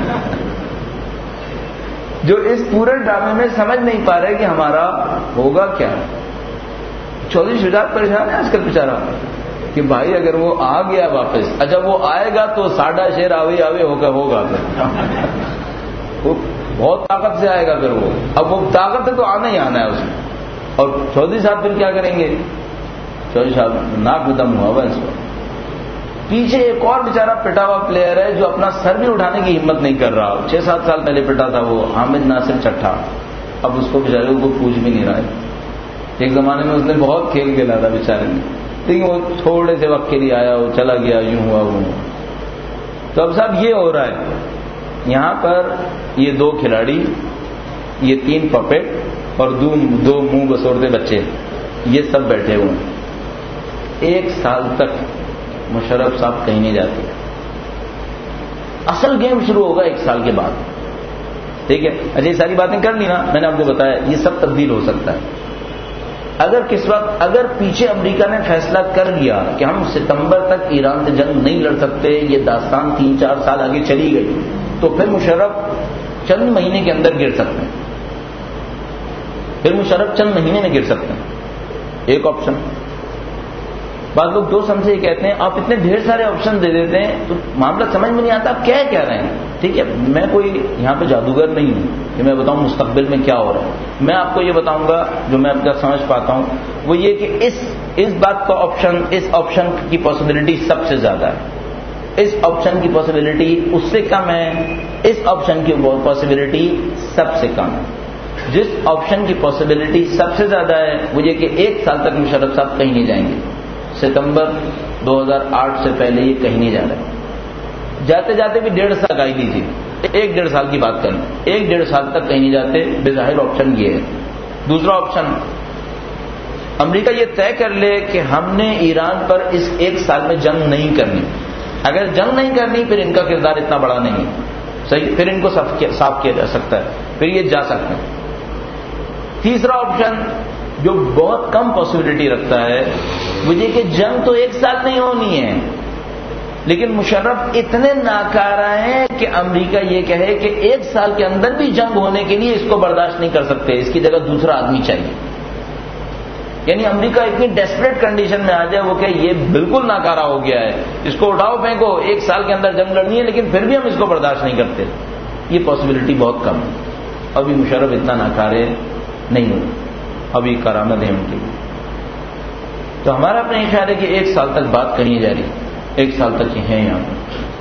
Speaker 2: جو اس پورے ڈرامے میں سمجھ نہیں پا رہے کہ ہمارا ہوگا کیا. چودھری شجاعت پریشان ہے آج کل بیچارہ کہ بھائی اگر وہ آ گیا واپس, اچھا وہ آئے گا تو ساڈا شیر آوے آوے ہوگا ہوگا وہ بہت طاقت سے آئے گا پھر وہ, اب وہ طاقت ہے تو آنا ہی آنا ہے اس میں. اور چودھری صاحب پھر کیا کریں گے؟ چودھری صاحب ناک میں دم ہوا ہوا اس وقت. پیچھے ایک اور بیچارہ پٹا ہوا پلیئر ہے جو اپنا سر بھی اٹھانے کی ہمت نہیں کر رہا, چھ سات سال پہلے پٹا تھا وہ, حامد ناصر چٹھا. اب اس کو بیچارے کو پوچھ بھی نہیں رہا ہے. ایک زمانے میں اس نے بہت کھیل کھیلا تھا بیچارے نے, لیکن وہ تھوڑے سے وقت کے لیے آیا, وہ چلا گیا, یوں ہوا وہ. تو اب صاحب یہ ہو رہا ہے یہاں پر, یہ دو کھلاڑی, یہ تین پپیٹ اور دو دو منہ بسورتے بچے, یہ سب بیٹھے ہوئے ہیں. ایک سال تک مشرف صاحب کہیں نہیں جاتے. اصل گیم شروع ہوگا ایک سال کے بعد. ٹھیک ہے. اچھا یہ ساری باتیں کر لی نا, میں نے آپ کو بتایا یہ سب تبدیل ہو سکتا ہے. اگر کس وقت اگر پیچھے امریکہ نے فیصلہ کر لیا کہ ہم ستمبر تک ایران سے جنگ نہیں لڑ سکتے, یہ داستان تین چار سال آگے چلی گئی, تو پھر مشرف چند مہینے کے اندر گر سکتے ہیں. پھر مشرف چند مہینے میں گر سکتے ہیں. ایک آپشن. بعض لوگ دو سمجھے کہتے ہیں آپ اتنے ڈھیر سارے آپشن دے دیتے ہیں تو معاملہ سمجھ میں نہیں آتا آپ کیا کہہ رہے ہیں. ٹھیک ہے, میں کوئی یہاں پہ جادوگر نہیں ہوں کہ میں بتاؤں مستقبل میں کیا ہو رہا ہے. میں آپ کو یہ بتاؤں گا جو میں اب تک سمجھ پاتا ہوں, وہ یہ کہ اس اس بات کا آپشن, اس آپشن کی پاسبلٹی سب سے زیادہ ہے. اس آپشن کی پاسبلٹی اس سے کم ہے, اس آپشن کی پاسبلٹی سب سے کم ہے. جس آپشن کی پاسبلٹی سب سے زیادہ ہے وہ یہ کہ ایک سال تک مشرف صاحب کہیں نہیں جائیں گے. ستمبر دو ہزار آٹھ سے پہلے یہ کہیں نہیں جا رہے. جاتے جاتے بھی ڈیڑھ سال لگائی دیجیے, ایک ڈیڑھ سال کی بات کریں, ایک ڈیڑھ سال تک کہیں نہیں جاتے. بظاہر آپشن یہ ہے. دوسرا آپشن, امریکہ یہ طے کر لے کہ ہم نے ایران پر اس ایک سال میں جنگ نہیں کرنی. اگر جنگ نہیں کرنی پھر ان کا کردار اتنا بڑا نہیں ہے. صحیح, پھر ان کو صاف کیا جا سکتا ہے, پھر یہ جا سکتے ہیں. تیسرا آپشن جو بہت کم پاسبلٹی رکھتا ہے وہ یہ کہ جنگ تو ایک سال نہیں ہونی ہے, لیکن مشرف اتنے ناکارہ ہیں کہ امریکہ یہ کہے کہ ایک سال کے اندر بھی جنگ ہونے کے لیے اس کو برداشت نہیں کر سکتے, اس کی جگہ دوسرا آدمی چاہیے. یعنی امریکہ اتنی ڈیسپریٹ کنڈیشن میں آ جائے وہ کہ یہ بالکل ناکارہ ہو گیا ہے, اس کو اٹھاؤ پھینکو, ایک سال کے اندر جنگ لڑنی ہے لیکن پھر بھی ہم اس کو برداشت نہیں کرتے. یہ پاسبلٹی بہت کم ہے. ابھی مشرف اتنا ناکارے نہیں ہوئے, ابھی کرامت ہے ان کی. تو ہمارا اپنا یہ خیال ہے کہ ایک سال تک بات کرنی جا رہی, ایک سال تک یہ ہیں یہاں.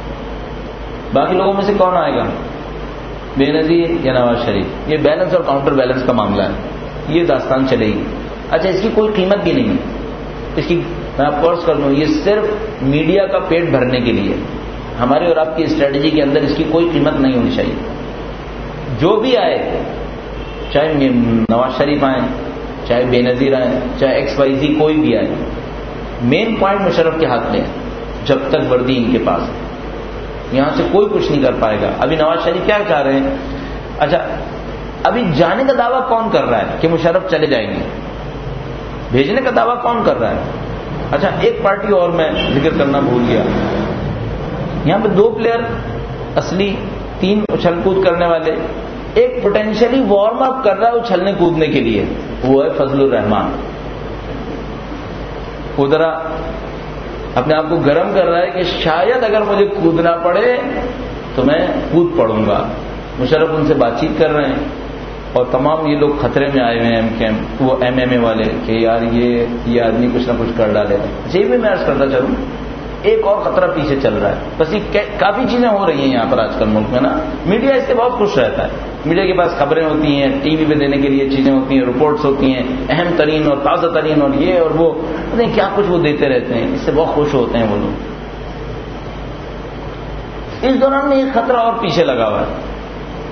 Speaker 2: باقی لوگوں میں سے کون آئے گا, بے نظیر یا نواز شریف, یہ بیلنس اور کاؤنٹر بیلنس کا معاملہ ہے, یہ داستان چلے گی. اچھا اس کی کوئی قیمت بھی نہیں ہے, اس کی میں آپ کورس کر لوں, یہ صرف میڈیا کا پیٹ بھرنے کے لیے. ہماری اور آپ کی اسٹریٹجی کے اندر اس کی کوئی قیمت نہیں ہونی چاہیے. جو بھی آئے, چاہے نواز شریف آئیں, چاہے بے نظیر آئیں, چاہے ایکس وائی زی کوئی بھی آئے, مین پوائنٹ مشرف کے ہاتھ میں ہے. جب تک وردی ان کے پاس ہے یہاں سے کوئی کچھ نہیں کر پائے گا. ابھی نواز شریف کیا چاہ رہے ہیں, اچھا ابھی جانے کا دعویٰ کون کر رہا ہے کہ مشرف چلے جائیں گے, بھیجنے کا دعویٰ کون کر رہا ہے. اچھا ایک پارٹی اور میں ذکر کرنا بھول گیا, یہاں پہ دو پلیئر اصلی, تین اچھل کود کرنے والے, ایک پوٹینشلی وارم اپ کر رہا ہے اچھلنے کودنے کے لیے, وہ ہے فضل الرحمان. وہ ذرا اپنے آپ کو گرم کر رہا ہے کہ شاید اگر مجھے کودنا پڑے تو میں کود پڑوں گا. مشرف ان سے بات چیت کر رہے ہیں اور تمام یہ لوگ خطرے میں آئے ہوئے ہیں, ایم کے وہ ایم ایم اے والے, کہ یار یہ یہ آدمی کچھ نہ کچھ کر ڈالے. جی بھی میں عرض کرتا چلوں, ایک اور خطرہ پیچھے چل رہا ہے. بس یہ کافی چیزیں ہو رہی ہیں یہاں پر آج کل ملک میں نا. میڈیا اس سے بہت خوش رہتا ہے, میڈیا کے پاس خبریں ہوتی ہیں, ٹی وی پہ دینے کے لیے چیزیں ہوتی ہیں, رپورٹس ہوتی ہیں اہم ترین اور تازہ ترین, اور یہ اور وہ نہیں کیا کچھ وہ دیتے رہتے ہیں, اس سے بہت خوش ہوتے ہیں وہ لوگ. اس دوران میں ایک خطرہ اور پیچھے لگا ہوا ہے.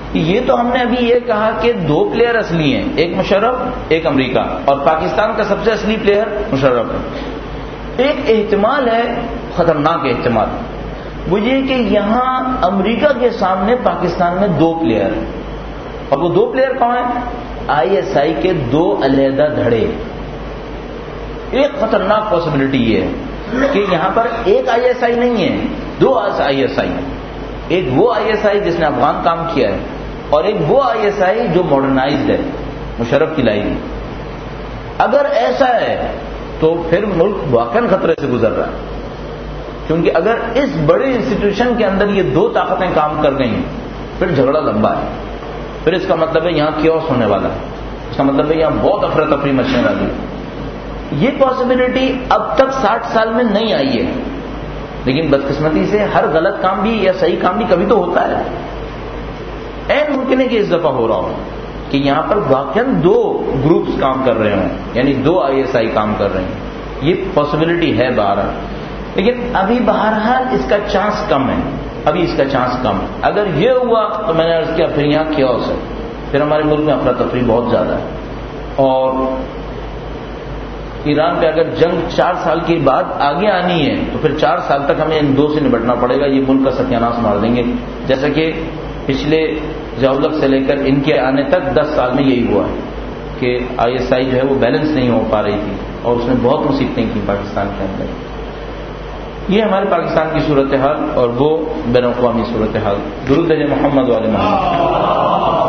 Speaker 2: یہ تو ہم نے ابھی یہ کہا کہ دو پلیئر اصلی ہیں، ایک مشرف ایک امریکہ، اور پاکستان کا سب سے اصلی پلیئر مشرف ہے۔ ایک احتمال ہے، خطرناک احتمال، وہ یہ کہ یہاں امریکہ کے سامنے پاکستان میں دو پلیئر ہیں، اور وہ دو پلیئر کون ہیں؟ آئی ایس آئی کے دو علیحدہ دھڑے۔ ایک خطرناک پاسبلٹی یہ ہے کہ یہاں پر ایک آئی ایس آئی نہیں ہے، دو آئی ایس آئی، ایک وہ آئی ایس آئی جس نے افغان کام کیا ہے، اور ایک وہ آئی ایس آئی جو ماڈرنائزڈ ہے، مشرف کی لائی۔ اگر ایسا ہے تو پھر ملک واقعا خطرے سے گزر رہا ہے، کیونکہ اگر اس بڑے انسٹیٹیوشن کے اندر یہ دو طاقتیں کام کر گئیں پھر جھگڑا لمبا ہے، پھر اس کا مطلب ہے یہاں کیوس ہونے والا ہے، اس کا مطلب ہے یہاں بہت افراتفری مچنے والی ہے۔ یہ پاسبلٹی اب تک ساٹھ سال میں نہیں آئی ہے، لیکن بدقسمتی سے ہر غلط کام بھی یا صحیح کام بھی کبھی تو ہوتا ہے۔ این ممکن ہے کہ اس دفعہ ہو رہا ہو کہ یہاں پر واقعاً دو گروپس کام کر رہے ہوں، یعنی دو آئی ایس آئی کام کر رہے ہیں، یہ پاسبلٹی ہے بہرحال، لیکن ابھی بہرحال اس کا چانس کم ہے، ابھی اس کا چانس کم ہے۔ اگر یہ ہوا تو میں نے عرض کیا پھر یہاں کیوس ہے، پھر ہمارے ملک میں افراتفری بہت زیادہ ہے، اور ایران پہ اگر جنگ چار سال کے بعد آگے آنی ہے تو پھر چار سال تک ہمیں ان دو سے نپٹنا پڑے گا، یہ ملک کا ستیاناش مار دیں گے، جیسا کہ پچھلے ضیاءالحق سے لے کر ان کے آنے تک دس سال میں یہی ہوا ہے کہ آئی ایس آئی جو ہے وہ بیلنس نہیں ہو پا رہی تھی، اور اس نے بہت مصیبتیں کی پاکستان کے اندر۔ یہ ہمارے پاکستان کی صورتحال اور وہ بین الاقوامی صورتحال۔ درود ہے محمد والے محمد۔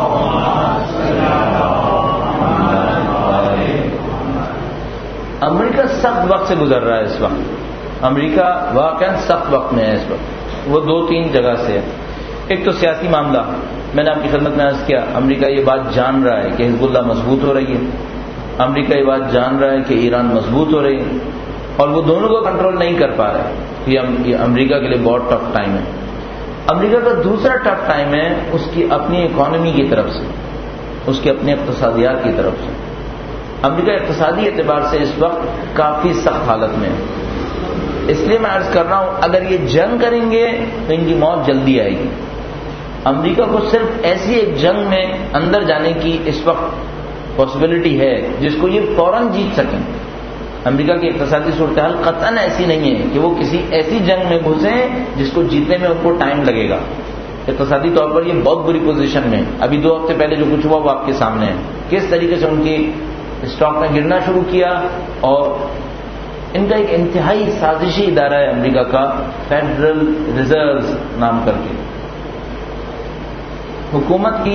Speaker 2: امریکہ سخت وقت سے گزر رہا ہے اس وقت، امریکہ واقعاً سخت وقت میں ہے اس وقت، وہ دو تین جگہ سے ہے۔ ایک تو سیاسی معاملہ، میں نے آپ کی خدمت میں عرض کیا، امریکہ یہ بات جان رہا ہے کہ حزب اللہ مضبوط ہو رہی ہے، امریکہ یہ بات جان رہا ہے کہ ایران مضبوط ہو رہی ہے، اور وہ دونوں کو کنٹرول نہیں کر پا رہے، یہ امریکہ کے لیے بہت ٹف ٹائم ہے۔ امریکہ کا دوسرا ٹف ٹائم ہے اس کی اپنی اکانومی کی طرف سے، اس کی اپنی اقتصادیات کی طرف سے۔ امریکہ اقتصادی اعتبار سے اس وقت کافی سخت حالت میں ہے، اس لیے میں عرض کر رہا ہوں اگر یہ جنگ کریں گے تو ان کی موت جلدی آئے گی۔ امریکہ کو صرف ایسی ایک جنگ میں اندر جانے کی اس وقت پاسبلٹی ہے جس کو یہ فوراً جیت سکیں۔ امریکہ کی اقتصادی صورتحال قطعاً ایسی نہیں ہے کہ وہ کسی ایسی جنگ میں گھسیں جس کو جیتنے میں ان کو ٹائم لگے گا۔ اقتصادی طور پر یہ بہت بری پوزیشن میں، ابھی دو ہفتے پہلے جو کچھ ہوا وہ آپ کے سامنے ہے، کس طریقے سے ان کی اسٹاک نے گرنا شروع کیا، اور ان کا ایک انتہائی سازشی ادارہ ہے امریکہ کا، فیڈرل ریزرو نام کر کے، حکومت کی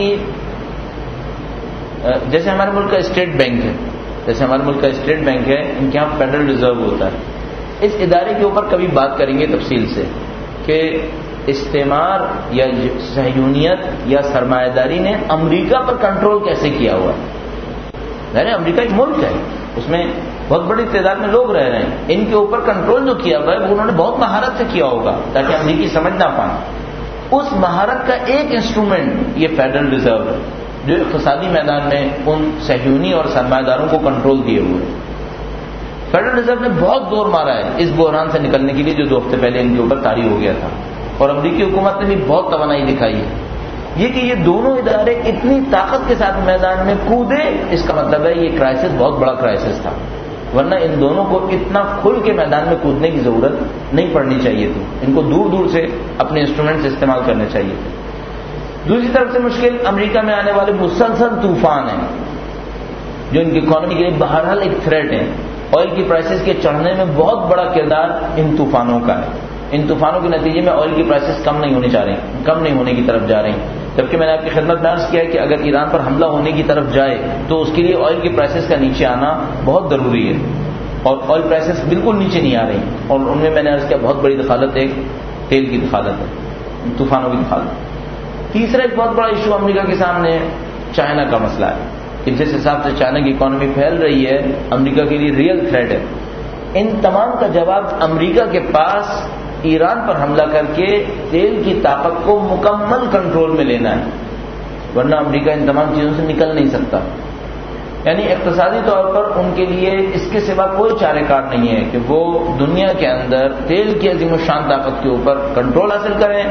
Speaker 2: جیسے ہمارے ملک کا اسٹیٹ بینک ہے، جیسے ہمارے ملک کا اسٹیٹ بینک ہے، ان کے یہاں فیڈرل ریزرو ہوتا ہے۔ اس ادارے کے اوپر کبھی بات کریں گے تفصیل سے کہ استعمار یا صہیونیت یا سرمایہ داری نے امریکہ پر کنٹرول کیسے کیا ہوا ہے۔ ظاہر ہے امریکہ ایک ملک ہے، اس میں بہت بڑی تعداد میں لوگ رہ رہے ہیں، ان کے اوپر کنٹرول جو کیا ہوا ہے وہ انہوں نے بہت مہارت سے کیا ہوگا تاکہ امریکی سمجھ نہ پائیں۔ اس مہارت کا ایک انسٹرومنٹ یہ فیڈرل ریزرو ہے جو اقتصادی میدان میں ان صہیونی اور سرمایہ داروں کو کنٹرول دیے ہوئے ہے۔ فیڈرل ریزرو نے بہت زور مارا ہے اس بحران سے نکلنے کے لیے جو دو ہفتے پہلے ان کے اوپر طاری ہو گیا تھا، اور امریکی حکومت نے بھی بہت توانائی دکھائی ہے۔ یہ کہ یہ دونوں ادارے اتنی طاقت کے ساتھ میدان میں کودے، اس کا مطلب ہے یہ کرائسس بہت بڑا کرائسس تھا، ورنہ ان دونوں کو اتنا کھل کے میدان میں کودنے کی ضرورت نہیں پڑنی چاہیے تھی، ان کو دور دور سے اپنے انسٹرومنٹس استعمال کرنے چاہیے تھے۔ دوسری طرف سے مشکل امریکہ میں آنے والے مسلسل طوفان ہیں جو ان کی اکانومی کے لیے بہرحال ایک تھریٹ ہے۔ آئل کی پرائسز کے چڑھنے میں بہت بڑا کردار ان طوفانوں کا ہے، ان طوفانوں کے نتیجے میں آئل کی پرائسز کم نہیں ہونے جا رہی ہیں، کم نہیں ہونے کی طرف جا رہی ہیں، جبکہ میں نے آپ کی خدمت میں عرض کیا ہے کہ اگر ایران پر حملہ ہونے کی طرف جائے تو اس کے لیے آئل کی پرائسز کا نیچے آنا بہت ضروری ہے، اور آئل پرائسز بالکل نیچے نہیں آ رہی، اور ان میں میں نے عرض کیا بہت بڑی دخالت ایک تیل کی دخالت ہے، طوفانوں کی دخالت۔ تیسرا ایک بہت بڑا ایشو امریکہ کے سامنے چائنا کا مسئلہ ہے کہ جس حساب سے چائنا کی اکانومی پھیل رہی ہے امریکہ کے لیے ریئل تھریٹ ہے۔ ان تمام کا جواب امریکہ کے پاس ایران پر حملہ کر کے تیل کی طاقت کو مکمل کنٹرول میں لینا ہے، ورنہ امریکہ ان تمام چیزوں سے نکل نہیں سکتا۔ یعنی اقتصادی طور پر ان کے لیے اس کے سوا کوئی چارہ کار نہیں ہے کہ وہ دنیا کے اندر تیل کی عظیم الشان طاقت کے اوپر کنٹرول حاصل کریں،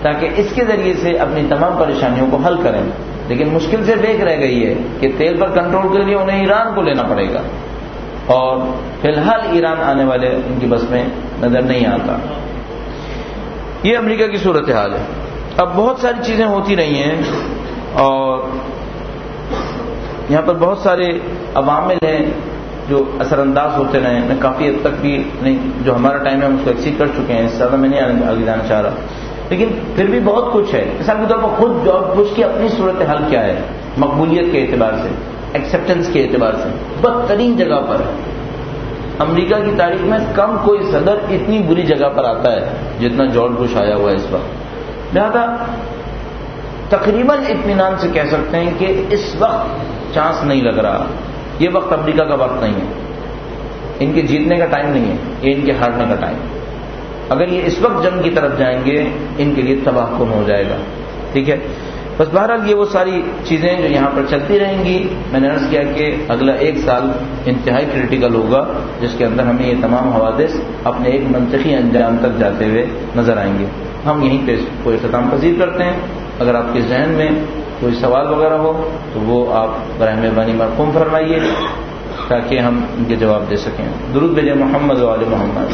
Speaker 2: تاکہ اس کے ذریعے سے اپنی تمام پریشانیوں کو حل کریں. لیکن مشکل سے بیک رہ گئی ہے کہ تیل پر کنٹرول کے لیے انہیں ایران کو لینا پڑے گا، اور فی الحال ایران آنے والے ان کی بس میں نظر نہیں آتا. یہ امریکہ کی صورتحال ہے. اب بہت ساری چیزیں ہوتی رہی ہیں اور یہاں پر بہت سارے عوامل ہیں جو اثر انداز ہوتے رہے ہیں. میں کافی حد تک بھی نہیں، جو ہمارا ٹائم ہے ہم اس کو ایکسیڈ کر چکے ہیں، اس سے زیادہ میں نہیں آگے جانا چاہ رہا، لیکن پھر بھی بہت کچھ ہے. مثال کے طور پر خود جارج بش کی اپنی صورتحال کیا ہے مقبولیت کے اعتبار سے، ایکسیپٹنس کے اعتبار سے بدترین جگہ پر ہے. امریکہ کی تاریخ میں کم کوئی صدر اتنی بری جگہ پر آتا ہے جتنا جارج بش آیا ہوا ہے اس وقت. لہذا تقریباً اطمینان سے کہہ سکتے ہیں کہ اس وقت چانس نہیں لگ رہا. یہ وقت امریکہ کا وقت نہیں ہے، ان کے جیتنے کا ٹائم نہیں ہے، یہ ان کے ہارنے کا ٹائم. اگر یہ اس وقت جنگ کی طرف جائیں گے ان کے لیے تباہ کن ہو جائے گا. ٹھیک ہے، بس بہرحال یہ وہ ساری چیزیں جو یہاں پر چلتی رہیں گی. میں نے عرض کیا کہ اگلا ایک سال انتہائی کریٹیکل ہوگا، جس کے اندر ہمیں یہ تمام حوادث اپنے ایک منطقی انجام تک جاتے ہوئے نظر آئیں گے. ہم یہیں پہ کوئی اختتام پذیر کرتے ہیں. اگر آپ کے ذہن میں کوئی سوال وغیرہ ہو تو وہ آپ براہ مہربانی مرقوم فرمائیے تاکہ ہم ان کے جواب دے سکیں. درود بھیجیں محمد و آل محمد.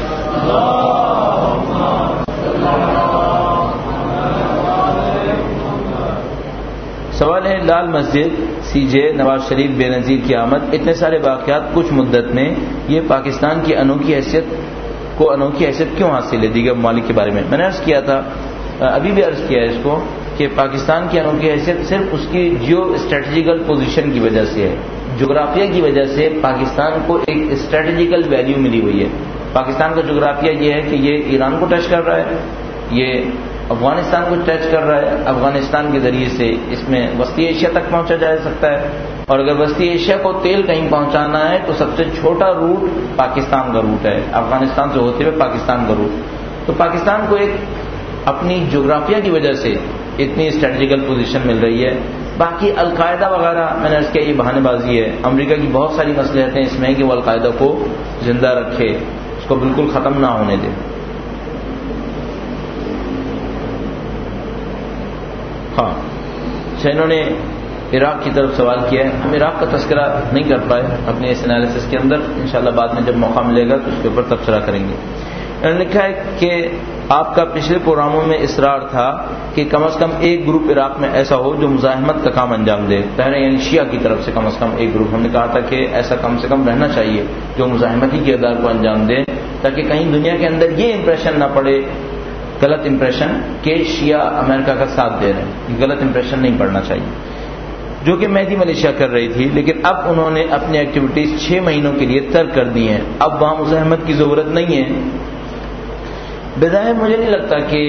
Speaker 2: سوال ہے، لال مسجد، سی جے، نواز شریف بے نظیر کی آمد، اتنے سارے واقعات کچھ مدت میں، یہ پاکستان کی انوکھی حیثیت کو انوکھی حیثیت کیوں حاصل ہے دیگر ممالک کے بارے میں؟ میں نے عرض کیا تھا، ابھی بھی عرض کیا ہے اس کو، کہ پاکستان کی انوکھی حیثیت صرف اس کی جیو اسٹریٹجیکل پوزیشن کی وجہ سے ہے. جغرافیہ کی وجہ سے پاکستان کو ایک اسٹریٹجیکل ویلیو ملی ہوئی ہے. پاکستان کا جغرافیہ یہ ہے کہ یہ ایران کو ٹچ کر رہا ہے، یہ افغانستان کو ٹچ کر رہا ہے. افغانستان کے ذریعے سے اس میں وسطی ایشیا تک پہنچا جا سکتا ہے، اور اگر وسطی ایشیا کو تیل کہیں پہنچانا ہے تو سب سے چھوٹا روٹ پاکستان کا روٹ ہے، افغانستان سے ہوتے ہوئے پاکستان کا روٹ. تو پاکستان کو ایک اپنی جغرافیہ کی وجہ سے اتنی اسٹریٹجیکل پوزیشن مل رہی ہے. باقی القاعدہ وغیرہ میں نے اس کے یہ بہانے بازی ہے. امریکہ کی بہت ساری مصلحتیں اس میں کہ وہ القاعدہ کو زندہ رکھے، اس کو بالکل ختم نہ ہونے دے. ہاں اچھا، انہوں نے عراق کی طرف سوال کیا ہے. ہم عراق کا تذکرہ نہیں کر پائے اپنے اس انالیسس کے اندر، انشاءاللہ بعد میں جب موقع ملے گا تو اس کے اوپر تبصرہ کریں گے. انہوں نے لکھا ہے کہ آپ کا پچھلے پروگراموں میں اصرار تھا کہ کم از کم ایک گروپ عراق میں ایسا ہو جو مزاحمت کا کام انجام دے. پہلے یعنی شیعہ کی طرف سے کم از کم ایک گروپ، ہم نے کہا تھا کہ ایسا کم سے کم رہنا چاہیے جو مزاحمتی کردار کو انجام دے، تاکہ کہیں دنیا کے اندر یہ امپریشن نہ پڑے، غلط امپریشن، کہ شیعہ امریکہ کا ساتھ دے رہے ہیں. غلط امپریشن نہیں پڑنا چاہیے، جو کہ مہدی ملیشیا کر رہی تھی. لیکن اب انہوں نے اپنی ایکٹیویٹیز چھ مہینوں کے لیے ترک کر دی ہیں. اب وہاں مزاحمت کی ضرورت نہیں ہے. بظاہر مجھے نہیں لگتا کہ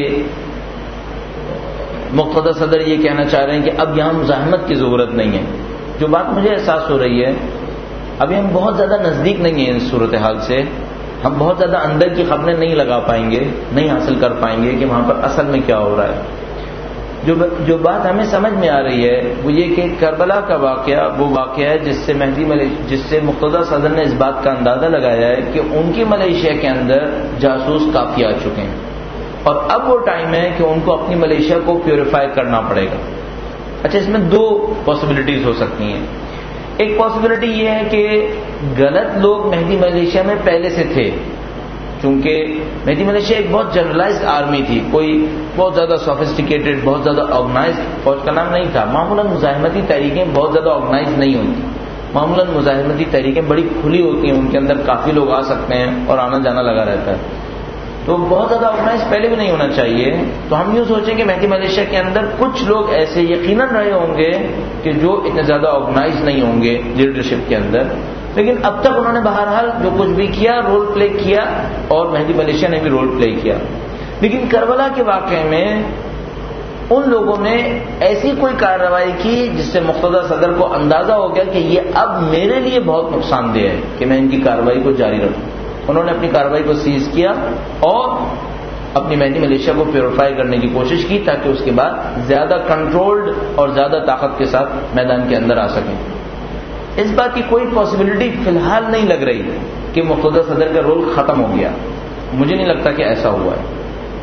Speaker 2: مقتدی صدر یہ کہنا چاہ رہے ہیں کہ اب یہاں مزاحمت کی ضرورت نہیں ہے. جو بات مجھے احساس ہو رہی ہے، ابھی ہم بہت زیادہ نزدیک نہیں ہیں اس صورتحال سے، ہم بہت زیادہ اندر کی خبریں نہیں لگا پائیں گے، نہیں حاصل کر پائیں گے کہ وہاں پر اصل میں کیا ہو رہا ہے. جو جو بات ہمیں سمجھ میں آ رہی ہے وہ یہ کہ کربلا کا واقعہ وہ واقعہ ہے جس سے مہدی ملیشیا جس سے مقتدی صدر نے اس بات کا اندازہ لگایا ہے کہ ان کی ملیشیا کے اندر جاسوس کافی آ چکے ہیں، اور اب وہ ٹائم ہے کہ ان کو اپنی ملیشیا کو پیوریفائی کرنا پڑے گا. اچھا، اس میں دو پاسبلٹیز ہو سکتی ہیں. ایک پاسبلٹی یہ ہے کہ غلط لوگ مہدی ملیشیا میں پہلے سے تھے، چونکہ مہدی ملیشیا ایک بہت جنرلائزڈ آرمی تھی، کوئی بہت زیادہ سوفسٹیکیٹڈ، بہت زیادہ آرگنائزڈ فوج کا نام نہیں تھا. معمولاً مزاحمتی تحریکیں بہت زیادہ آرگنائز نہیں ہوتی. معمولاً مزاحمتی تحریکیں بڑی کھلی ہوتی ہیں، ان کے اندر کافی لوگ آ سکتے ہیں اور آنا جانا لگا رہتا ہے. تو بہت زیادہ آرگنائز پہلے بھی نہیں ہونا چاہیے. تو ہم یوں سوچیں کہ مہدی ملیشیا کے اندر کچھ لوگ ایسے یقیناً رہے ہوں گے کہ جو اتنے زیادہ آرگنائز نہیں ہوں گے لیڈرشپ کے اندر، لیکن اب تک انہوں نے بہرحال جو کچھ بھی کیا رول پلے کیا، اور مہدی ملیشیا نے بھی رول پلے کیا. لیکن کربلا کے واقعے میں ان لوگوں نے ایسی کوئی کارروائی کی جس سے مقتدی صدر کو اندازہ ہو گیا کہ یہ اب میرے لیے بہت نقصان دہ ہے کہ میں ان کی کارروائی کو جاری رکھوں. انہوں نے اپنی کارروائی کو سیز کیا اور اپنی مہدی ملیشیا کو پیوریفائی کرنے کی کوشش کی تاکہ اس کے بعد زیادہ کنٹرولڈ اور زیادہ طاقت کے ساتھ میدان کے اندر آ سکیں. اس بات کی کوئی پاسبلٹی فی الحال نہیں لگ رہی کہ مقتدی صدر کا رول ختم ہو گیا. مجھے نہیں لگتا کہ ایسا ہوا ہے.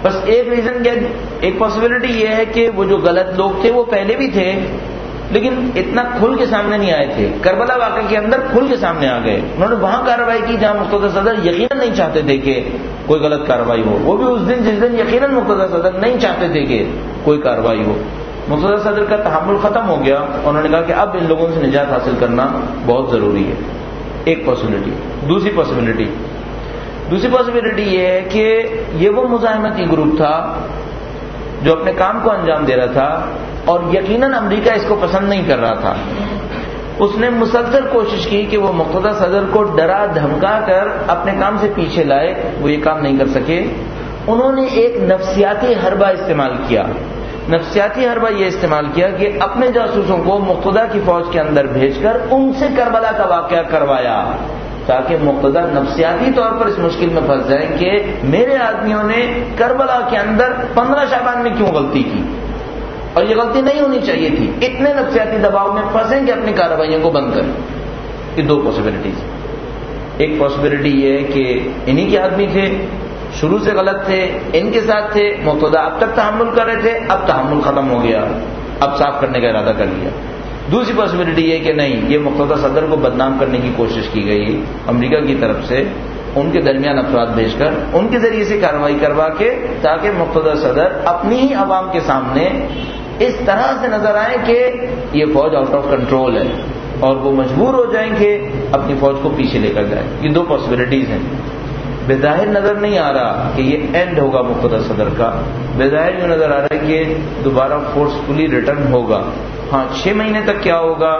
Speaker 2: بس ایک ریزن کیا، ایک پاسبلٹی یہ ہے کہ وہ جو غلط لوگ تھے وہ پہلے بھی تھے لیکن اتنا کھل کے سامنے نہیں آئے تھے. کربلا واقعہ کے اندر کھل کے سامنے آ گئے. انہوں نے وہاں کارروائی کی جہاں مقتدی صدر یقیناً نہیں چاہتے تھے کہ کوئی غلط کارروائی ہو. وہ بھی اس دن جس دن یقیناً مقتدی صدر نہیں چاہتے تھے کہ کوئی کارروائی ہو. مقتدی صدر کا تحمل ختم ہو گیا. انہوں نے کہا کہ اب ان لوگوں سے نجات حاصل کرنا بہت ضروری ہے. ایک پاسبلٹی. دوسری پاسبلٹی دوسری پاسبلٹی یہ ہے کہ یہ وہ مزاحمتی گروپ تھا جو اپنے کام کو انجام دے رہا تھا اور یقیناً امریکہ اس کو پسند نہیں کر رہا تھا. اس نے مسلسل کوشش کی کہ وہ مقتدی صدر کو ڈرا دھمکا کر اپنے کام سے پیچھے لائے. وہ یہ کام نہیں کر سکے. انہوں نے ایک نفسیاتی حربہ استعمال کیا. نفسیاتی حربہ یہ استعمال کیا کہ اپنے جاسوسوں کو مقتدی کی فوج کے اندر بھیج کر ان سے کربلا کا واقعہ کروایا تاکہ مقتدی نفسیاتی طور پر اس مشکل میں پھنس جائیں کہ میرے آدمیوں نے کربلا کے اندر پندرہ شعبان میں کیوں غلطی کی اور یہ غلطی نہیں ہونی چاہیے تھی. اتنے نفسیاتی دباؤ میں پھنسیں کہ اپنی کارروائیوں کو بند کریں. یہ دو پاسبلٹیز. ایک پاسبلٹی یہ ہے کہ انہی کے آدمی تھے، شروع سے غلط تھے، ان کے ساتھ تھے، مقتدی اب تک تحمل کر رہے تھے، اب تحمل ختم ہو گیا، اب صاف کرنے کا ارادہ کر لیا. دوسری پاسبلٹی یہ کہ نہیں، یہ مقتدی صدر کو بدنام کرنے کی کوشش کی گئی امریکہ کی طرف سے، ان کے درمیان افراد بھیج کر ان کے ذریعے سے کارروائی کروا کے تاکہ مقتدی صدر اپنی ہی عوام کے سامنے اس طرح سے نظر آئیں کہ یہ فوج آؤٹ آف کنٹرول ہے اور وہ مجبور ہو جائیں کہ اپنی فوج کو پیچھے لے کر جائیں. یہ دو پاسبلٹیز ہیں. بظاہر نظر نہیں آ رہا کہ یہ اینڈ ہوگا مقتدی صدر کا. بظاہر یہ نظر آ رہا ہے کہ دوبارہ فورسفلی ریٹرن ہوگا. ہاں چھ مہینے تک کیا ہوگا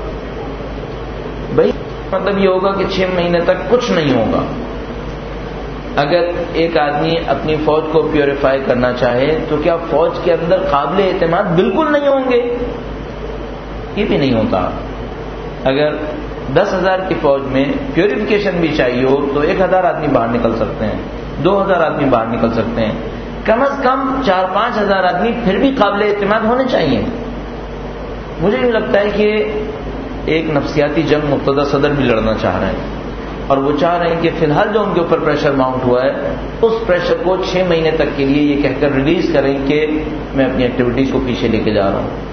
Speaker 2: بھائی؟ مطلب یہ ہوگا کہ چھ مہینے تک کچھ نہیں ہوگا. اگر ایک آدمی اپنی فوج کو پیوریفائی کرنا چاہے تو کیا فوج کے اندر قابل اعتماد بالکل نہیں ہوں گے؟ یہ بھی نہیں ہوتا. اگر دس ہزار کی فوج میں پیوریفیکیشن بھی چاہیے ہو تو ایک ہزار آدمی باہر نکل سکتے ہیں، دو ہزار آدمی باہر نکل سکتے ہیں. کم از کم چار پانچ ہزار آدمی پھر بھی قابل اعتماد ہونے چاہیے. مجھے نہیں لگتا ہے کہ ایک نفسیاتی جنگ مقتدی صدر بھی لڑنا چاہ رہے ہیں اور وہ چاہ رہے ہیں کہ فی الحال جو ان کے اوپر پریشر ماؤنٹ ہوا ہے اس پریشر کو چھ مہینے تک کے لیے یہ کہہ کر ریلیز کریں کہ میں اپنی ایکٹیویٹیز کو پیچھے لے کے جا رہا ہوں.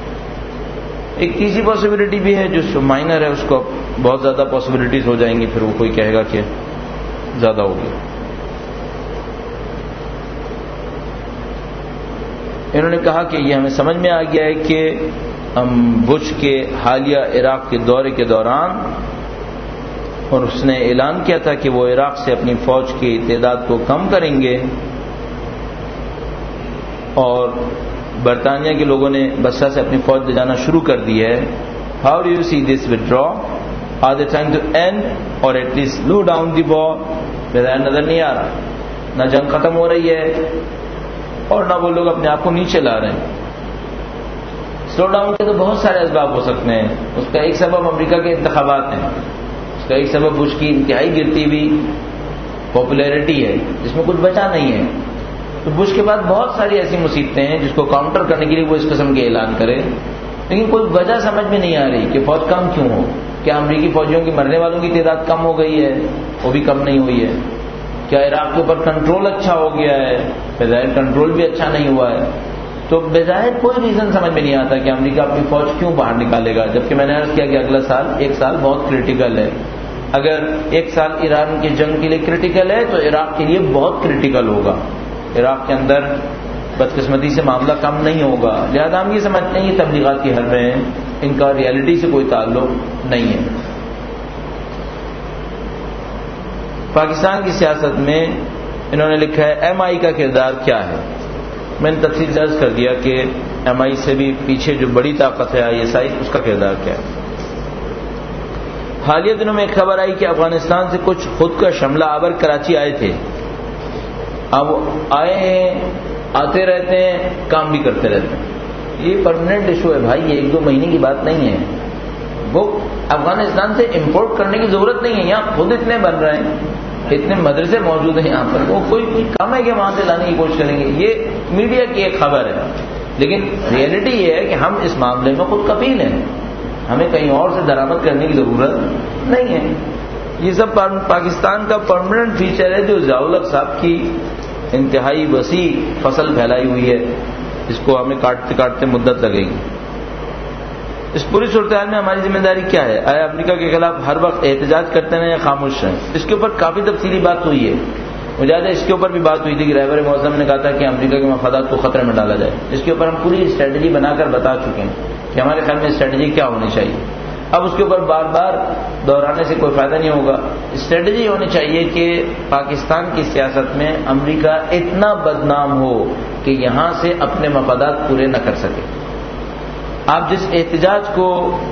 Speaker 2: ایک تیسری پاسبلٹی بھی ہے جو مائنر ہے، اس کو بہت زیادہ پاسبلٹیز ہو جائیں گی، پھر وہ کوئی کہے گا کہ زیادہ ہوگی. انہوں نے کہا کہ یہ ہمیں سمجھ میں آ گیا ہے کہ ہم بش کے حالیہ عراق کے دورے کے دوران، اور اس نے اعلان کیا تھا کہ وہ عراق سے اپنی فوج کی تعداد کو کم کریں گے، اور برطانیہ کے لوگوں نے بصرہ سے اپنی فوج لے جانا شروع کر دی ہے. How do you see this withdraw? Are they trying to end or at least slow down the war? بظاہر نظر نہیں آ رہا، نہ جنگ ختم ہو رہی ہے اور نہ وہ لوگ اپنے آپ کو نیچے لا رہے ہیں. سلو ڈاؤن کے تو بہت سارے اسباب ہو سکتے ہیں. اس کا ایک سبب امریکہ کے انتخابات ہیں، اس کا ایک سبب بش کی انتہائی گرتی ہوئی پاپولیرٹی ہے جس میں کچھ بچا نہیں ہے. تو بش کے بعد بہت ساری ایسی مصیبتیں ہیں جس کو کاؤنٹر کرنے کے لیے وہ اس قسم کے اعلان کرے، لیکن کوئی وجہ سمجھ میں نہیں آ رہی کہ فوج کم کیوں ہو. کیا امریکی فوجیوں کی مرنے والوں کی تعداد کم ہو گئی ہے؟ وہ بھی کم نہیں ہوئی ہے. کیا عراق کے اوپر کنٹرول اچھا ہو گیا ہے؟ بظاہر کنٹرول بھی اچھا نہیں ہوا ہے. تو بظاہر کوئی ریزن سمجھ میں نہیں آتا کہ امریکہ اپنی فوج کیوں باہر نکالے گا، جبکہ میں نے عرض کیا کہ اگلا سال ایک سال بہت کریٹیکل ہے. اگر ایک سال ایران کی جنگ کے لیے کریٹیکل ہے تو عراق کے لیے بہت کریٹیکل ہوگا. عراق کے اندر بدقسمتی سے معاملہ کم نہیں ہوگا. لہذا ہم یہ سمجھتے ہیں یہ تبلیغات کی حربیں ہیں، ان کا ریالٹی سے کوئی تعلق نہیں ہے. پاکستان کی سیاست میں انہوں نے لکھا ہے ایم آئی کا کردار کیا ہے. میں نے تفصیل سے عرض کر دیا کہ ایم آئی سے بھی پیچھے جو بڑی طاقت ہے آئی ایس آئی، اس کا کردار کیا ہے. حالیہ دنوں میں ایک خبر آئی کہ افغانستان سے کچھ خود کا شملہ آور کراچی آئے تھے. اب آئے ہیں، آتے رہتے ہیں، کام بھی کرتے رہتے ہیں. یہ پرماننٹ ایشو ہے بھائی، یہ ایک دو مہینے کی بات نہیں ہے. وہ افغانستان سے امپورٹ کرنے کی ضرورت نہیں ہے، یہاں خود اتنے بن رہے ہیں، اتنے مدرسے موجود ہیں یہاں پر. وہ کوئی کوئی کم ہے کہ وہاں سے لانے کی کوشش کریں گے. یہ میڈیا کی ایک خبر ہے، لیکن ریئلٹی یہ ہے کہ ہم اس معاملے میں خود کفیل ہیں. ہمیں کہیں اور سے درآمد کرنے کی ضرورت نہیں ہے. یہ سب پاکستان کا پرماننٹ فیچر ہے جو ضیاء الحق صاحب کی انتہائی وسیع فصل پھیلائی ہوئی ہے، اس کو ہمیں کاٹتے کاٹتے مدت لگے گی۔ اس پوری صورتحال میں ہماری ذمہ داری کیا ہے؟ آیا امریکہ کے خلاف ہر وقت احتجاج کرتے ہیں یا خاموش ہیں؟ اس کے اوپر کافی تفصیلی بات ہوئی ہے، مجاہدہ اس کے اوپر بھی بات ہوئی تھی کہ رہبر معظم نے کہا تھا کہ امریکہ کے مفادات کو خطرے میں ڈالا جائے۔ اس کے اوپر ہم پوری اسٹریٹجی بنا کر بتا چکے ہیں کہ ہمارے خیال میں اسٹریٹجی کیا ہونی چاہیے۔ اب اس کے اوپر بار بار دہرانے سے کوئی فائدہ نہیں ہوگا۔ اسٹریٹجی ہونی چاہیے کہ پاکستان کی سیاست میں امریکہ اتنا بدنام ہو کہ یہاں سے اپنے مفادات پورے نہ کر سکے۔ آپ جس احتجاج کو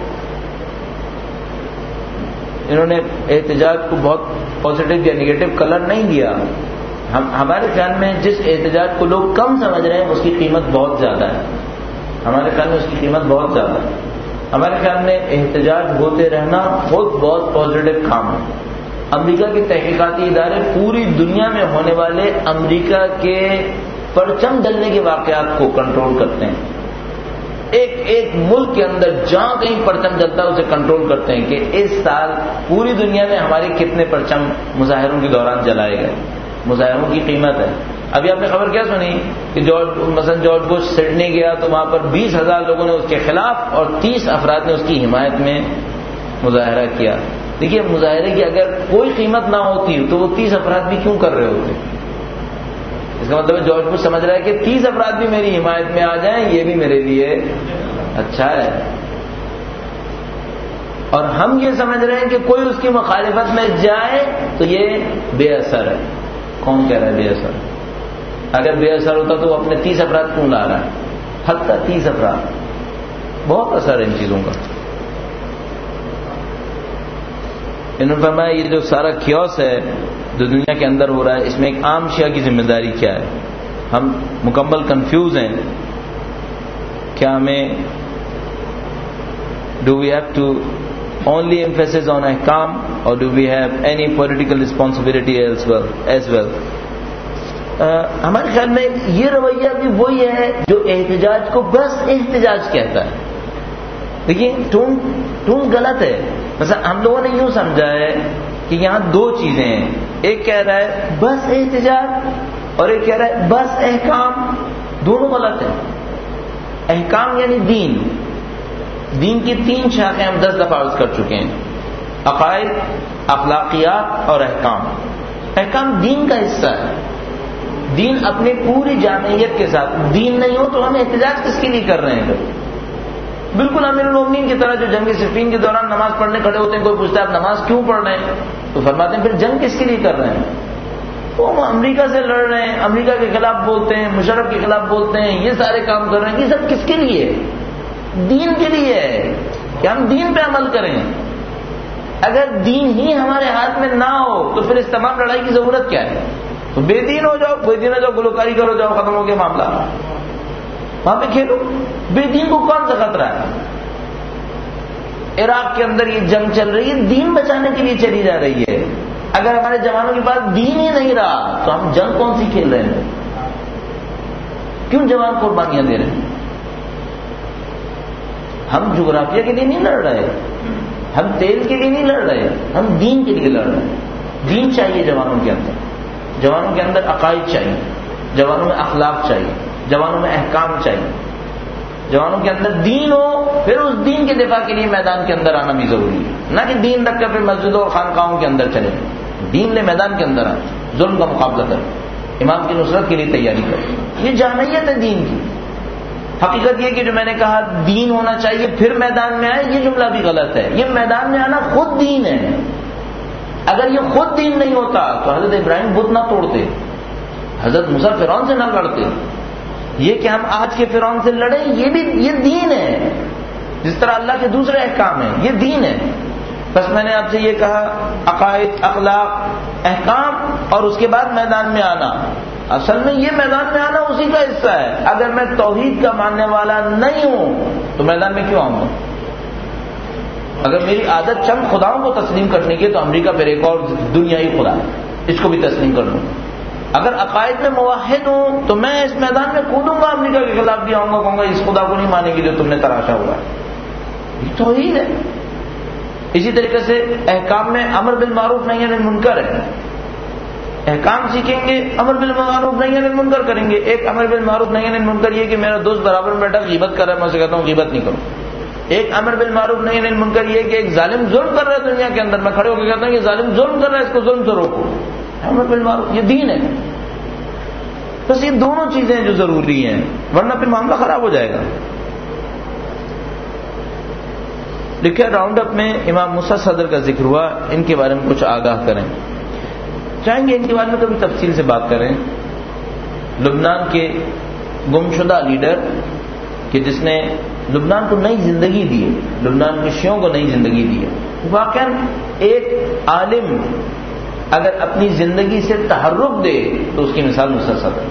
Speaker 2: انہوں نے احتجاج کو بہت پازیٹو یا نگیٹو کلر نہیں دیا، ہم ہمارے خیال میں جس احتجاج کو لوگ کم سمجھ رہے ہیں اس کی قیمت بہت زیادہ ہے۔ ہمارے خیال میں اس کی قیمت بہت زیادہ ہے۔ ہمارے خیال میں احتجاج ہوتے رہنا خود بہت پازیٹو کام ہے۔ امریکہ کے تحقیقاتی ادارے پوری دنیا میں ہونے والے امریکہ کے پرچم ڈلنے کے واقعات کو کنٹرول کرتے ہیں۔ ایک ایک ملک کے اندر جہاں کہیں پرچم جلتا ہے اسے کنٹرول کرتے ہیں کہ اس سال پوری دنیا میں ہمارے کتنے پرچم مظاہروں کے دوران جلائے گئے۔ مظاہروں کی قیمت ہے۔ ابھی آپ نے خبر کیا سنی کہ جارج مثلا جارج بش سڈنی گیا تو وہاں پر بیس ہزار لوگوں نے اس کے خلاف اور تیس افراد نے اس کی حمایت میں مظاہرہ کیا۔ دیکھیے مظاہرے کی اگر کوئی قیمت نہ ہوتی تو وہ تیس افراد بھی کیوں کر رہے ہوتے؟ اس کا مطلب جارج بش سمجھ رہا ہے کہ تیس افراد بھی میری حمایت میں آ جائیں یہ بھی میرے لیے اچھا ہے، اور ہم یہ سمجھ رہے ہیں کہ کوئی اس کی مخالفت میں جائے تو یہ بے اثر ہے۔ کون کہہ رہا ہے بے اثر؟ اگر بے اثر ہوتا تو وہ اپنے تیس افراد کیوں لا رہا ہے؟ حتی تیس افراد، بہت اثر ہے ان چیزوں کا۔ انہوں نے فرمایا یہ جو سارا کیوس ہے جو دنیا کے اندر ہو رہا ہے اس میں ایک عام شیعہ کی ذمہ داری کیا ہے؟ ہم مکمل کنفیوز ہیں۔ کیا ہمیں do we have to only emphasis on احکام or do we have any political responsibility as well؟ ہمارے خیال میں یہ رویہ بھی وہی ہے جو احتجاج کو بس احتجاج کہتا ہے۔ دیکھیے ٹون ٹون غلط ہے۔ مثلا ہم لوگوں نے یوں سمجھا ہے کہ یہاں دو چیزیں ہیں، ایک کہہ رہا ہے بس احتجاج اور ایک کہہ رہا ہے بس احکام، دونوں غلط ہیں۔ احکام یعنی دین، دین کی تین شاخیں ہم دس دفعہ عرض کر چکے ہیں، عقائد، اخلاقیات اور احکام۔ احکام دین کا حصہ ہے، دین اپنی پوری جامعیت کے ساتھ۔ دین نہیں ہو تو ہم احتجاج کس کے لیے کر رہے ہیں؟ بالکل امیر المومنین کی طرح جو جنگ صفین کے دوران نماز پڑھنے کھڑے ہوتے ہیں، کوئی پوچھتا ہے آپ نماز کیوں پڑھ رہے ہیں تو فرماتے ہیں پھر جنگ کس کے لیے کر رہے ہیں؟ وہ ہم امریکہ سے لڑ رہے ہیں، امریکہ کے خلاف بولتے ہیں، مشرف کے خلاف بولتے ہیں، یہ سارے کام کر رہے ہیں، یہ سب کس کے لیے؟ دین کے لیے ہے کہ ہم دین پہ عمل کریں۔ اگر دین ہی ہمارے ہاتھ میں نہ ہو تو پھر اس تمام لڑائی کی ضرورت کیا ہے؟ تو بے دین ہو جاؤ، بے دین ہو جاؤ، گلوکاری کرو جاؤ، ختم ہو گیا معاملہ، وہاں پہ کھیلو۔ بے دین کو کون سا خطرہ ہے؟ عراق کے اندر یہ جنگ چل رہی ہے، دین بچانے کے لیے چلی جا رہی ہے۔ اگر ہمارے جوانوں کے پاس دین ہی نہیں رہا تو ہم جنگ کون سی کھیل رہے ہیں؟ کیوں جوان قربانیاں دے رہے ہیں؟ ہم جغرافیہ کے لیے نہیں لڑ رہے، ہم تیل کے لیے نہیں لڑ رہے، ہم دین کے لیے لڑ رہے ہیں۔ دین چاہیے جوانوں کے اندر، جوانوں کے اندر عقائد چاہیے، جوانوں میں اخلاق چاہیے، جوانوں میں احکام چاہیے، جوانوں کے اندر دین ہو، پھر اس دین کے دفاع کے لیے میدان کے اندر آنا بھی ضروری ہے، نہ کہ دین رکھ کر پھر مسجدوں اور خانقاہوں کے اندر چلے۔ دین لے میدان کے اندر آئے، ظلم کا مقابلہ کرے، امام کی نصرت کے لیے تیاری کرے، یہ جامعیت ہے دین کی۔ حقیقت یہ کہ جو میں نے کہا دین ہونا چاہیے پھر میدان میں آئے، یہ جملہ بھی غلط ہے۔ یہ میدان میں آنا خود دین ہے۔ اگر یہ خود دین نہیں ہوتا تو حضرت ابراہیم بت نہ توڑتے، حضرت موسیٰ فرعون سے نہ لڑتے۔ یہ کہ ہم آج کے فرعون سے لڑیں یہ بھی یہ دین ہے، جس طرح اللہ کے دوسرے احکام ہیں، یہ دین ہے۔ بس میں نے آپ سے یہ کہا عقائد، اخلاق، احکام اور اس کے بعد میدان میں آنا۔ اصل میں یہ میدان میں آنا اسی کا حصہ ہے۔ اگر میں توحید کا ماننے والا نہیں ہوں تو میدان میں کیوں آؤں گا؟ اگر میری عادت چند خداؤں کو تسلیم کرنے کی تو امریکہ پھر ایک اور دنیائی خدا ہے، اس کو بھی تسلیم کر لوں۔ اگر عقائد میں موحد ہوں تو میں اس میدان میں کودوں گا، امریکہ کے خلاف بھی آؤں گا، کہوں گا اس خدا کو نہیں مانے گی جو تم نے تراشا ہوا ہے۔ یہ توحید ہے۔ اسی طریقے سے احکام میں امر بالمعروف نہی عن المنکر ہے۔ احکام سیکھیں گے، امر بالمعروف نہی عن المنکر کریں گے. ایک امر بالمعروف نہی عن المنکر یہ کہ میرا دوست برابر میں بیٹھا غیبت کر رہا ہے، میں اسے کہتا ہوں غیبت نہیں کروں. ایک امر بالمعروف نہی عن المنکر یہ کہ ایک ظالم ظلم کر رہا ہے دنیا کے اندر، میں کھڑے ہو کے کہتا ہوں کہ ظالم ظلم کر رہا ہے، اس کو ظلم سے روکو. امر بالمعروف یہ دین ہے. بس یہ دونوں چیزیں جو ضروری ہیں، ورنہ پھر معاملہ خراب ہو جائے گا. لکھا راؤنڈ اپ میں امام موسیٰ صدر کا ذکر ہوا، ان کے بارے میں کچھ آگاہ کریں. چاہیں گے ان کے بارے میں کبھی تفصیل سے بات کریں. لبنان کے گمشدہ لیڈر کہ جس نے لبنان کو نئی زندگی دی ہے، لبنان کے شیعوں کو نئی زندگی دی ہے. واقعا ایک عالم اگر اپنی زندگی سے تحرک دے تو اس کی مثال موسیٰ صدر.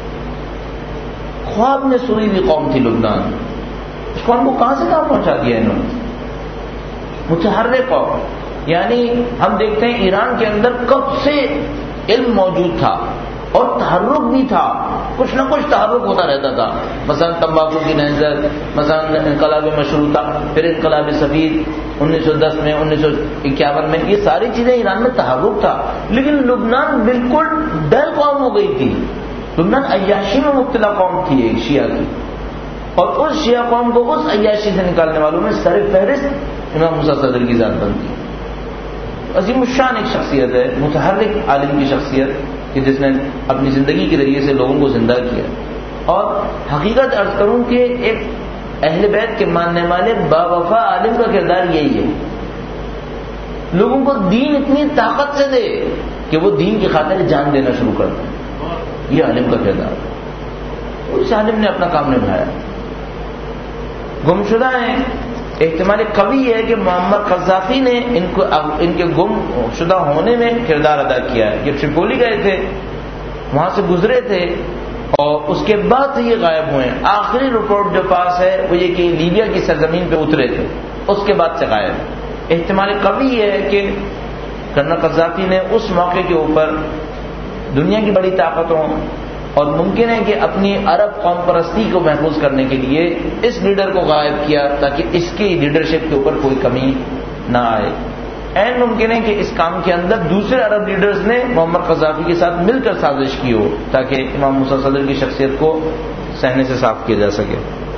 Speaker 2: خواب میں سوئی ہوئی قوم تھی لبنان، اس قوم کو کہاں سے کہاں پہنچا دیا انہوں نے. متحرک قوم، یعنی ہم دیکھتے ہیں ایران کے اندر کب سے علم موجود تھا اور تحرک بھی تھا، کچھ نہ کچھ تحرک ہوتا رہتا تھا. مثلا تمباکو کی نہضت، مثلا انقلاب مشروطہ، پھر انقلاب سفید انیس سو دس میں، انیس سو اکیاون میں، یہ ساری چیزیں ایران میں تحرک تھا. لیکن لبنان بالکل ڈل قوم ہو گئی تھی. لبنان عیاشی میں مبتلا قوم تھی ایک شیعہ کی، اور اس شیعہ قوم کو اس عیاشی سے نکالنے والوں میں سر فہرست امام موسیٰ صدر کی ذات بنتی. عظیم الشان ایک شخصیت ہے، متحرک عالم کی شخصیت کہ جس نے اپنی زندگی کے ذریعے سے لوگوں کو زندہ کیا. اور حقیقت عرض کروں کہ ایک اہل بیت کے ماننے والے با وفا عالم کا کردار یہی ہے، لوگوں کو دین اتنی طاقت سے دے کہ وہ دین کی خاطر جان دینا شروع کر دیں. یہ عالم کا کردار ہے، اس عالم نے اپنا کام نبھایا. گمشدہ ہیں، احتمال قوی ہے کہ معمر قذافی نے ان کو ان کے گم شدہ ہونے میں کردار ادا کیا ہے. یہ ٹریپولی گئے تھے، وہاں سے گزرے تھے اور اس کے بعد یہ غائب ہوئے. آخری رپورٹ جو پاس ہے وہ یہ کہ لیبیا کی سرزمین پہ اترے تھے، اس کے بعد سے غائب. احتمال قوی ہے کہ کرنل قذافی نے اس موقع کے اوپر دنیا کی بڑی طاقتوں اور ممکن ہے کہ اپنی عرب قوم پرستی کو محفوظ کرنے کے لیے اس لیڈر کو غائب کیا تاکہ اس کی لیڈرشپ کے اوپر کوئی کمی نہ آئے. این ممکن ہے کہ اس کام کے اندر دوسرے عرب لیڈرز نے محمد قذافی کے ساتھ مل کر سازش کی ہو تاکہ امام موسیٰ صدر کی شخصیت کو صحنے سے صاف کیا جا سکے.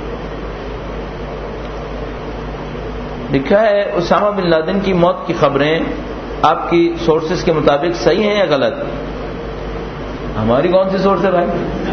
Speaker 2: لکھا ہے اسامہ بن لادن کی موت کی خبریں آپ کی سورسز کے مطابق صحیح ہیں یا غلط؟ ہماری کون سی سورس ہے بھائی؟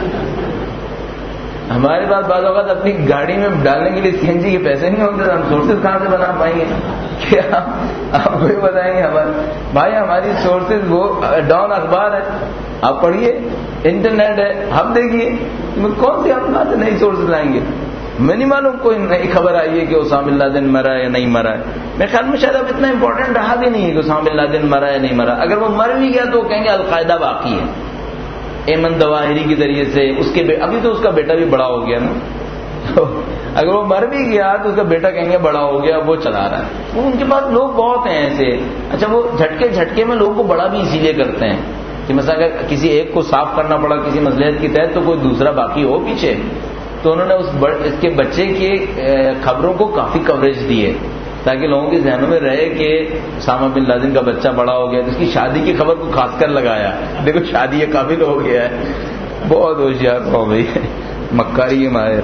Speaker 2: ہمارے پاس بعض اوقات اپنی گاڑی میں ڈالنے کے لیے سی این جی کے پیسے نہیں ہوتے، ہم سورسز کہاں سے بنا پائیں گے؟ کیا آپ کو بتائیں گے؟ ہمارے بھائی ہماری سورسز وہ ڈاؤن اخبار ہے، آپ پڑھیے، انٹرنیٹ ہے، ہم دیکھیے، کون سی اپنا سے نئی سورسز لائیں گے؟ میں نہیں معلوم کوئی نئی خبر آئی ہے کہ اسامہ بن لادن مرا ہے یا نہیں مرا ہے. میرے خیال میں شاید اب اتنا امپورٹنٹ رہا بھی نہیں ہے کہ اسامہ بن لادن مرا ہے یا نہیں مرا. اگر وہ مر بھی گیا تو کہیں گے القاعدہ باقی ہے، ایمن ظواہری کے ذریعے سے اس کے ابھی تو اس کا بیٹا بھی بڑا ہو گیا نا، اگر وہ مر بھی گیا تو اس کا بیٹا کہیں گے بڑا ہو گیا، وہ چلا رہا ہے. وہ ان کے پاس لوگ بہت ہیں ایسے. اچھا وہ جھٹکے جھٹکے میں لوگوں کو بڑا بھی اسی لیے کرتے ہیں کہ مثلا اگر کسی ایک کو صاف کرنا پڑا کسی مصلحت کے تحت تو کوئی دوسرا باقی ہو پیچھے، تو انہوں نے اس اس کے بچے کی خبروں کو کافی کوریج دی ہے تاکہ لوگوں کے ذہنوں میں رہے کہ اسامہ بن لادن کا بچہ بڑا ہو گیا. اس کی شادی کی خبر کو خاص کر لگایا، دیکھو شادی یہ قابل ہو گیا ہے. بہت ہوشیار ہو گئی ہے، مکاری کے ماہر.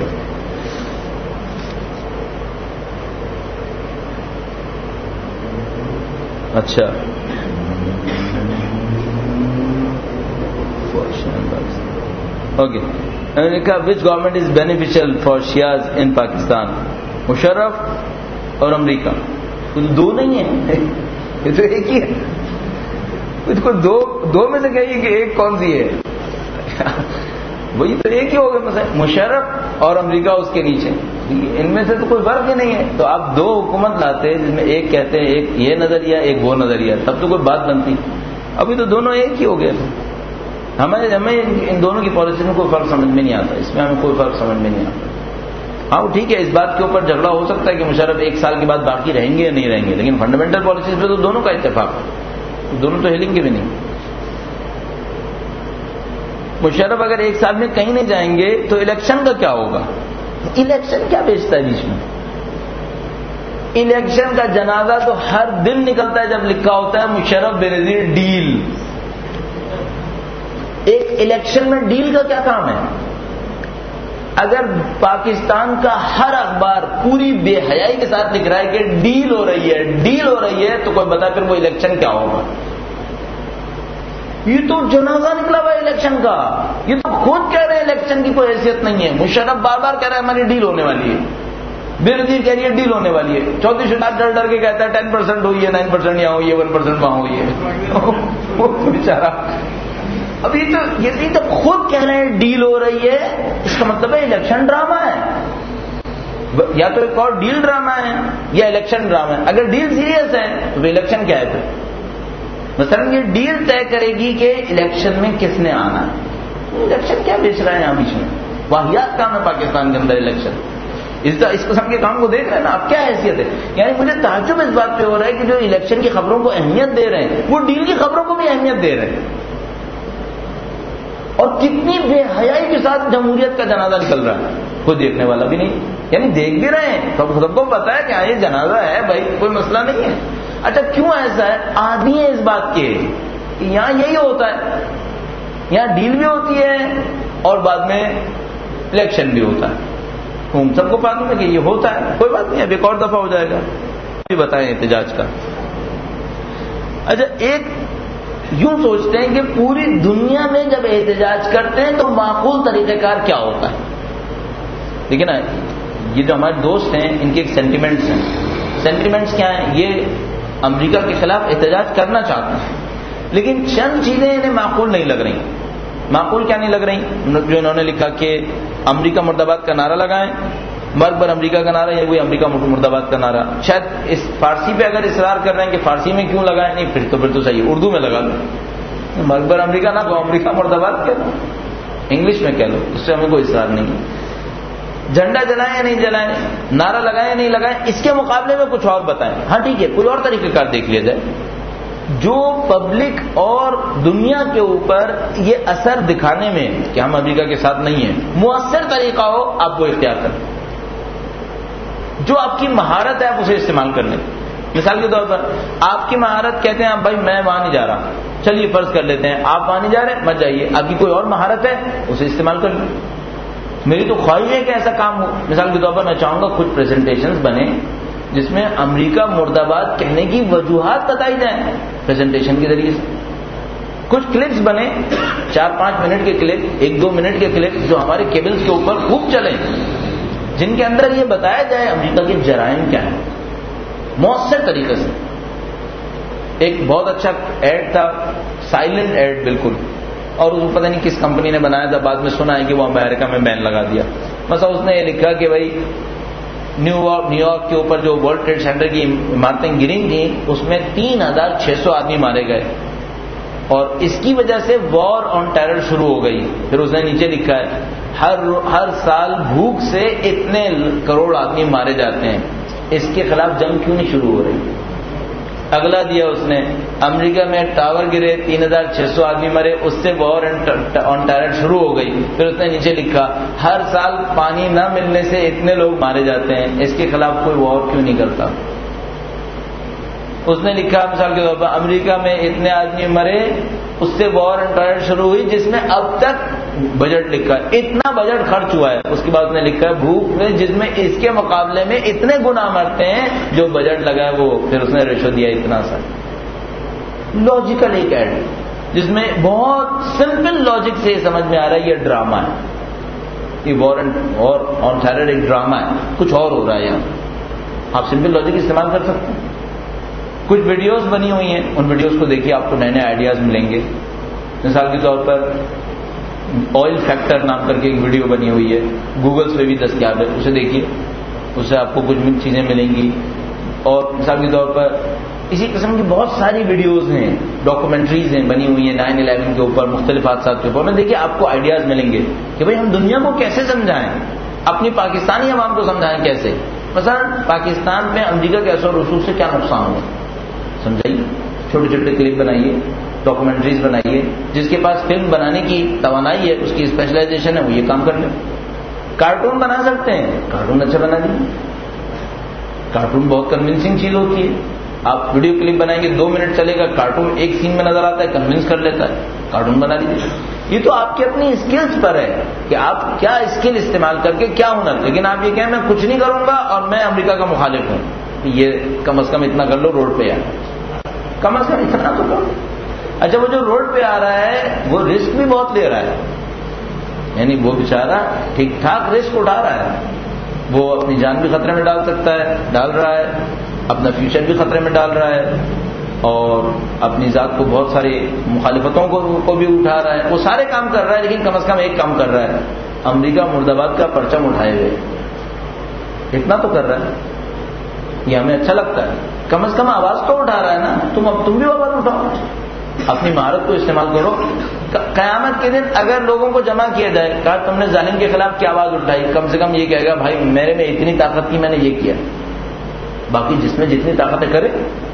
Speaker 2: اچھا اوکے. میں نے کہا which government is beneficial for Shias in Pakistan? Musharraf اور امریکہ. دو نہیں ہیں، یہ تو ایک ہی ہے. اس کو دو دو میں سے کہیے کہ ایک کون سی ہے؟ وہی تو ایک ہی ہو گئے، مثلا مشرف اور امریکہ اس کے نیچے، ان میں سے تو کوئی فرق ہی نہیں ہے. تو آپ دو حکومت لاتے جس میں ایک کہتے ہیں ایک یہ نظریہ ایک وہ نظریہ، تب تو کوئی بات بنتی. ابھی تو دونوں ایک ہی ہو گئے. ہمیں ہمیں ان دونوں کی پالیسی میں کوئی فرق سمجھ میں نہیں آتا، اس میں ہمیں کوئی فرق سمجھ میں نہیں آتا. ہاں ٹھیک ہے، اس بات کے اوپر جھگڑا ہو سکتا ہے کہ مشرف ایک سال کے بعد باقی رہیں گے یا نہیں رہیں گے، لیکن فنڈامنٹل پالیسیز پہ تو دونوں کا اتفاق ہے، دونوں تو ہلیں گے بھی نہیں. مشرف اگر ایک سال میں کہیں نہیں جائیں گے تو الیکشن کا کیا ہوگا؟ الیکشن کیا بیچتا ہے بیچ میں؟ الیکشن کا جنازہ تو ہر دن نکلتا ہے جب لکھا ہوتا ہے مشرف بینظیر ڈیل. ایک الیکشن میں ڈیل کا کیا کام ہے؟ اگر پاکستان کا ہر اخبار پوری بے حیائی کے ساتھ لکھ رہا ہے کہ ڈیل ہو رہی ہے ڈیل ہو رہی ہے تو کوئی بتا پھر وہ الیکشن کیا ہوگا؟ یہ تو جنازہ نکلا ہوا ہے الیکشن کا. یہ تو خود کہہ رہے ہیں الیکشن کی کوئی حیثیت نہیں ہے. مشرف بار بار کہہ رہا ہے ہماری ڈیل ہونے والی ہے. بےنظیر کہہ رہی ہے ڈیل ہونے والی ہے. چودھری شہاب ڈر ڈر کے کہتا ہے ٹین پرسینٹ ہوئی ہے, نائن پرسینٹ یہاں ہوئی ہے, ون پرسینٹ وہاں ہوئی ہے. وہ بیچارہ ابھی تو یہ تو خود کہہ رہے ہیں ڈیل ہو رہی ہے, اس کا مطلب ہے الیکشن ڈرامہ ہے. یا تو ایک اور ڈیل ڈرامہ ہے یا الیکشن ڈرامہ ہے. اگر ڈیل سیریس ہے تو الیکشن کیا ہے پھر؟ مثلا یہ ڈیل طے کرے گی کہ الیکشن میں کس نے آنا ہے. الیکشن کیا بیچ رہا ہے یہاں بیچ میں؟ واحد کام ہے پاکستان کے اندر الیکشن. اس اس قسم کے کام کو دیکھ رہے ہیں نا آپ, کیا حیثیت ہے؟ یعنی مجھے تعجب اس بات پہ ہو رہا ہے کہ جو الیکشن کی خبروں کو اہمیت دے رہے ہیں وہ ڈیل کی خبروں کو بھی اہمیت دے رہے ہیں. اور کتنی بے حیائی کے ساتھ جمہوریت کا جنازہ نکل رہا ہے, کوئی دیکھنے والا بھی نہیں. یعنی دیکھ بھی رہے ہیں تو سب کو پتا ہے کہ ہاں یہ جنازہ ہے بھائی, کوئی مسئلہ نہیں ہے. اچھا کیوں ایسا ہے؟ عادی ہے اس بات کے کہ یہاں یہی ہوتا ہے, یہاں ڈیل بھی ہوتی ہے اور بعد میں الیکشن بھی ہوتا ہے. ہم سب کو معلوم ہے کہ یہ ہوتا ہے, کوئی بات نہیں, اب ایک اور دفعہ ہو جائے گا. بتائیں احتجاج کا. اچھا ایک یوں سوچتے ہیں کہ پوری دنیا میں جب احتجاج کرتے ہیں تو معقول طریقہ کار کیا ہوتا ہے؟ دیکھیں نا, یہ جو ہمارے دوست ہیں ان کے ایک سینٹیمنٹس ہیں. سینٹیمنٹس کیا ہیں؟ یہ امریکہ کے خلاف احتجاج کرنا چاہتے ہیں لیکن چند چیزیں انہیں معقول نہیں لگ رہی. معقول کیا نہیں لگ رہی؟ جو انہوں نے لکھا کہ امریکہ مرد آباد کا نعرہ لگائیں, مرگ بر امریکہ کا نعرہ, یہ وہی امریکہ مرد آباد کا نعرہ. شاید اس فارسی پہ اگر اصرار کر رہے ہیں کہ فارسی میں کیوں لگائیں, نہیں پھر تو پھر تو صحیح اردو میں لگا لو. مرگ بر امریکہ نہ کہو, امریکہ مرد آباد کہہ لو, انگلش میں کہہ لو, اس سے ہمیں کوئی اصرار نہیں ہے. جھنڈا جلائیں یا نہیں جلائیں, نعرہ لگائیں یا نہیں لگائیں, اس کے مقابلے میں کچھ اور بتائیں. ہاں ٹھیک ہے, کوئی اور طریقہ کار دیکھ لیا جائے جو پبلک اور دنیا کے اوپر یہ اثر دکھانے میں کہ ہم امریکہ کے ساتھ نہیں ہیں مؤثر طریقہ ہو, آپ وہ اختیار کریں. جو آپ کی مہارت ہے آپ اسے استعمال کر لیں. مثال کے طور پر آپ کی مہارت کہتے ہیں آپ بھائی میں وہاں نہیں جا رہا, چلیے فرض کر لیتے ہیں آپ وہاں نہیں جا رہے, مت جائیے. آپ کی کوئی اور مہارت ہے اسے استعمال کر لیں. میری تو خواہش ہے کہ ایسا کام ہو. مثال کے طور پر میں چاہوں گا کچھ پریزنٹیشنز بنے جس میں امریکہ مرد آباد کہنے کی وجوہات بتائی جائیں پریزنٹیشن کے ذریعے سے. کچھ کلپس بنے, چار پانچ منٹ کے کلپ, ایک دو منٹ کے کلپ جو ہمارے کیبلز کے اوپر خوب چلیں, جن کے اندر یہ بتایا جائے امریکہ کے جرائم کیا ہیں مؤثر طریقے سے. ایک بہت اچھا ایڈ تھا, سائلنٹ ایڈ بالکل, اور اس کو پتہ نہیں کس کمپنی نے بنایا تھا, بعد میں سنا ہے کہ وہ امریکہ میں بین لگا دیا. مثلا اس نے یہ لکھا کہ بھائی نیو یارک نیو یارک کے اوپر جو ورلڈ ٹریڈ سینٹر کی عمارتیں گری تھیں اس میں تین ہزار چھ سو آدمی مارے گئے اور اس کی وجہ سے وار آن ٹیرر شروع ہو گئی. پھر اس نے نیچے لکھا ہے ہر ہر سال بھوک سے اتنے کروڑ آدمی مارے جاتے ہیں, اس کے خلاف جنگ کیوں نہیں شروع ہو رہی؟ اگلا دیا اس نے, امریکہ میں ٹاور گرے, تین ہزار چھ سو آدمی مرے, اس سے وار آن ٹیرر شروع ہو گئی. پھر اس نے نیچے لکھا ہر سال پانی نہ ملنے سے اتنے لوگ مارے جاتے ہیں, اس کے خلاف کوئی وار کیوں نہیں کرتا؟ اس نے لکھا مثال کے طور پر امریکہ میں اتنے آدمی مرے, اس سے وار آن ٹیرر شروع ہوئی جس میں اب تک بجٹ لکھا ہے اتنا بجٹ خرچ ہوا ہے. اس کے بعد نے لکھا ہے بھوک میں جس میں اس کے مقابلے میں اتنے گنا مرتے ہیں جو بجٹ لگا ہے وہ, پھر اس نے ریشو دیا اتنا سا. لاجیکل ایک ایڈ جس میں بہت سمپل لاجک سے یہ سمجھ میں آ رہا ہے یہ ڈرامہ ہے, یہ وار آن ٹیرر ایک ڈرامہ ہے, کچھ اور ہو رہا ہے یہاں. آپ سمپل لاجک استعمال کر سکتے ہیں. کچھ ویڈیوز بنی ہوئی ہیں, ان ویڈیوز کو دیکھیے آپ کو نئے نئے آئیڈیاز ملیں گے. مثال کے طور پر آئل فیکٹر نام کر کے ایک ویڈیو بنی ہوئی ہے, گوگلس پہ بھی دستیاب ہے, اسے دیکھیے, اس سے آپ کو کچھ چیزیں ملیں گی. اور مثال کے طور پر اسی قسم کی بہت ساری ویڈیوز ہیں, ڈاکومنٹریز ہیں بنی ہوئی ہیں نائن الیون کے اوپر, مختلف حادثات کے اوپر. میں دیکھیے آپ کو آئیڈیاز ملیں گے کہ بھئی ہم دنیا کو کیسے سمجھائیں, اپنی پاکستانی عوام کو سمجھائیں کیسے. مثلا پاکستان میں امریکہ کے اثر و رسوخ سے کیا نقصان ہوا سمجھائیے. چھوٹے چھوٹے کلپ بنائیے, ڈاکومنٹریز بنائیے. جس کے پاس فلم بنانے کی توانائی ہے, اس کی اسپیشلائزیشن ہے, وہ یہ کام کر لیں. کارٹون بنا سکتے ہیں, کارٹون اچھا بنا دیجیے. کارٹون بہت کنونسنگ چیز ہوتی ہے. آپ ویڈیو کلپ بنائیں گے, دو منٹ چلے گا, کارٹون ایک سین میں نظر آتا ہے, کنونس کر لیتا ہے, کارٹون بنا لیجیے. یہ تو آپ کی اپنی اسکلز پر ہے کہ آپ کیا اسکل استعمال کر کے کیا ہنر. لیکن آپ یہ کہیں میں کچھ نہیں کروں گا اور میں امریکہ کا مخالف ہوں, یہ کم از کم اتنا کر لو روڈ پہ آئے, کم از کم اتنا تو کرو. اچھا وہ جو روڈ پہ آ رہا ہے وہ رسک بھی بہت لے رہا ہے, یعنی وہ بیچارہ ٹھیک ٹھاک رسک اٹھا رہا ہے. وہ اپنی جان بھی خطرے میں ڈال سکتا ہے, ڈال رہا ہے, اپنا فیوچر بھی خطرے میں ڈال رہا ہے, اور اپنی ذات کو بہت ساری مخالفتوں کو کو بھی اٹھا رہا ہے. وہ سارے کام کر رہا ہے, لیکن کم از کم ایک کام کر رہا ہے, امریکہ مرد آباد کا پرچم اٹھائے ہوئے. اتنا تو کر رہا ہے, یہ ہمیں اچھا لگتا ہے. کم از کم آواز تو اٹھا رہا ہے نا. تم اب تم بھی آواز اٹھاؤ, اپنی مہارت کو استعمال کرو. قیامت کے دن اگر لوگوں کو جمع کیا جائے, کہا تم نے ظالم کے خلاف کیا آواز اٹھائی, کم سے کم یہ کہے گا بھائی میرے میں اتنی طاقت کی, میں نے یہ کیا. باقی جس میں جتنی طاقتیں کرے,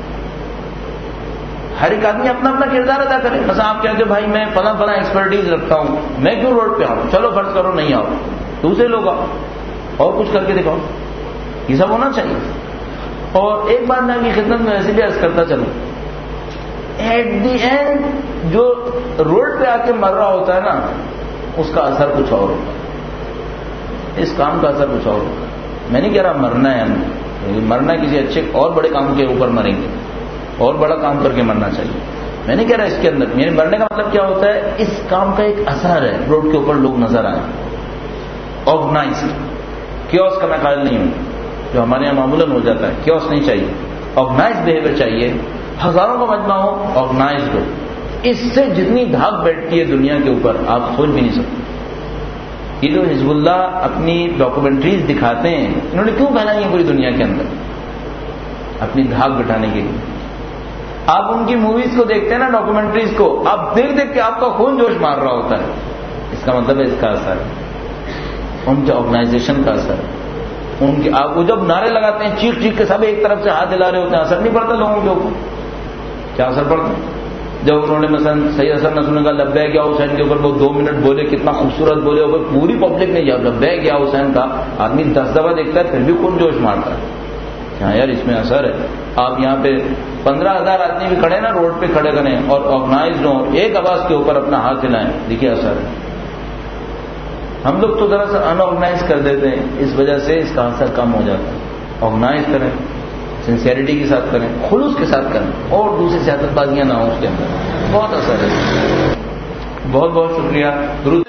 Speaker 2: ہر ایک آدمی اپنا اپنا کردار ادا کرے. مثلا آپ کہتے ہو بھائی میں فلاں فلاں ایکسپرٹیز رکھتا ہوں, میں کیوں روڈ پہ آؤں, چلو فرض کرو نہیں آؤ, دوسرے لوگ آؤ اور کچھ کر کے دکھاؤ. یہ سب ہونا چاہیے. اور ایک بات میں کی خدمت میں ویسے بھی عرض کرتا چلوں, ایٹ دی اینڈ جو روڈ پہ آ کے مر رہا ہوتا ہے نا, اس کا اثر کچھ اور ہوتا ہے, اس کام کا اثر کچھ اور ہوتا ہے. میں نہیں کہہ رہا مرنا ہے ہمیں, مرنا کسی اچھے اور بڑے کام کے اوپر مریں گے, اور بڑا کام کر کے مرنا چاہیے. میں نہیں کہہ رہا اس کے اندر, یعنی مرنے کا مطلب کیا ہوتا ہے, اس کام کا ایک اثر ہے روڈ کے اوپر لوگ نظر آئیں. آرگنائزڈ کیوس کا میں قائل نہیں ہوں, جو ہمارے یہاں معمولاً ہو جاتا ہے. کیوس نہیں چاہیے, آرگنائزڈ بہیویئر چاہیے. ہزاروں کا مجمع ہو, آرگنائزڈ ہو. اس سے جتنی دھاک بیٹھتی ہے دنیا کے اوپر آپ سوچ بھی نہیں سکتے. یہ جو حزب اللہ اپنی ڈاکومنٹریز دکھاتے ہیں, انہوں نے کیوں بنائی ہیں پوری دنیا کے اندر, اپنی دھاک بٹھانے کے لیے. آپ ان کی موویز کو دیکھتے ہیں نا, ڈاکومنٹریز کو, آپ دیکھ دیکھ کے آپ کا خون جوش مار رہا ہوتا ہے. اس کا مطلب ہے اس کا اثر ہے, ان کے آرگنائزیشن کا اثر ہے. ان کے آپ وہ جب نعرے لگاتے ہیں چیخ چیخ کے, سب ایک طرف سے ہاتھ ہلا رہے ہوتے ہیں, اثر نہیں پڑتا لوگوں کے اوپر. کیا اثر پڑتا ہے جب انہوں نے مثلا صحیح اثر نہ سننے کا لبیک یا حسین کے اوپر وہ دو منٹ بولے, کتنا خوبصورت بولے, اور پوری پبلک نے جب لبیک یا حسین کا آدمی دس دفعہ دیکھتا ہے پھر بھی خون جوش مارتا ہے. ہاں یار اس میں اثر ہے. آپ یہاں پہ پندرہ ہزار آدمی بھی کھڑے نا روڈ پہ کھڑے کریں اور آرگنائزڈ ہوں, ایک آواز کے اوپر اپنا ہاتھ ہلائیں, دیکھیے اثر ہے. ہم لوگ تو ذرا سا ان آرگنائز کر دیتے ہیں, اس وجہ سے اس کا اثر کم ہو جاتا ہے. آرگنائز کریں, سنسیئرٹی کے ساتھ کریں, خلوص کے ساتھ کریں, اور دوسری سیاست بازیاں نہ ہوں اس کے اندر, بہت اثر ہے. بہت بہت شکریہ. درود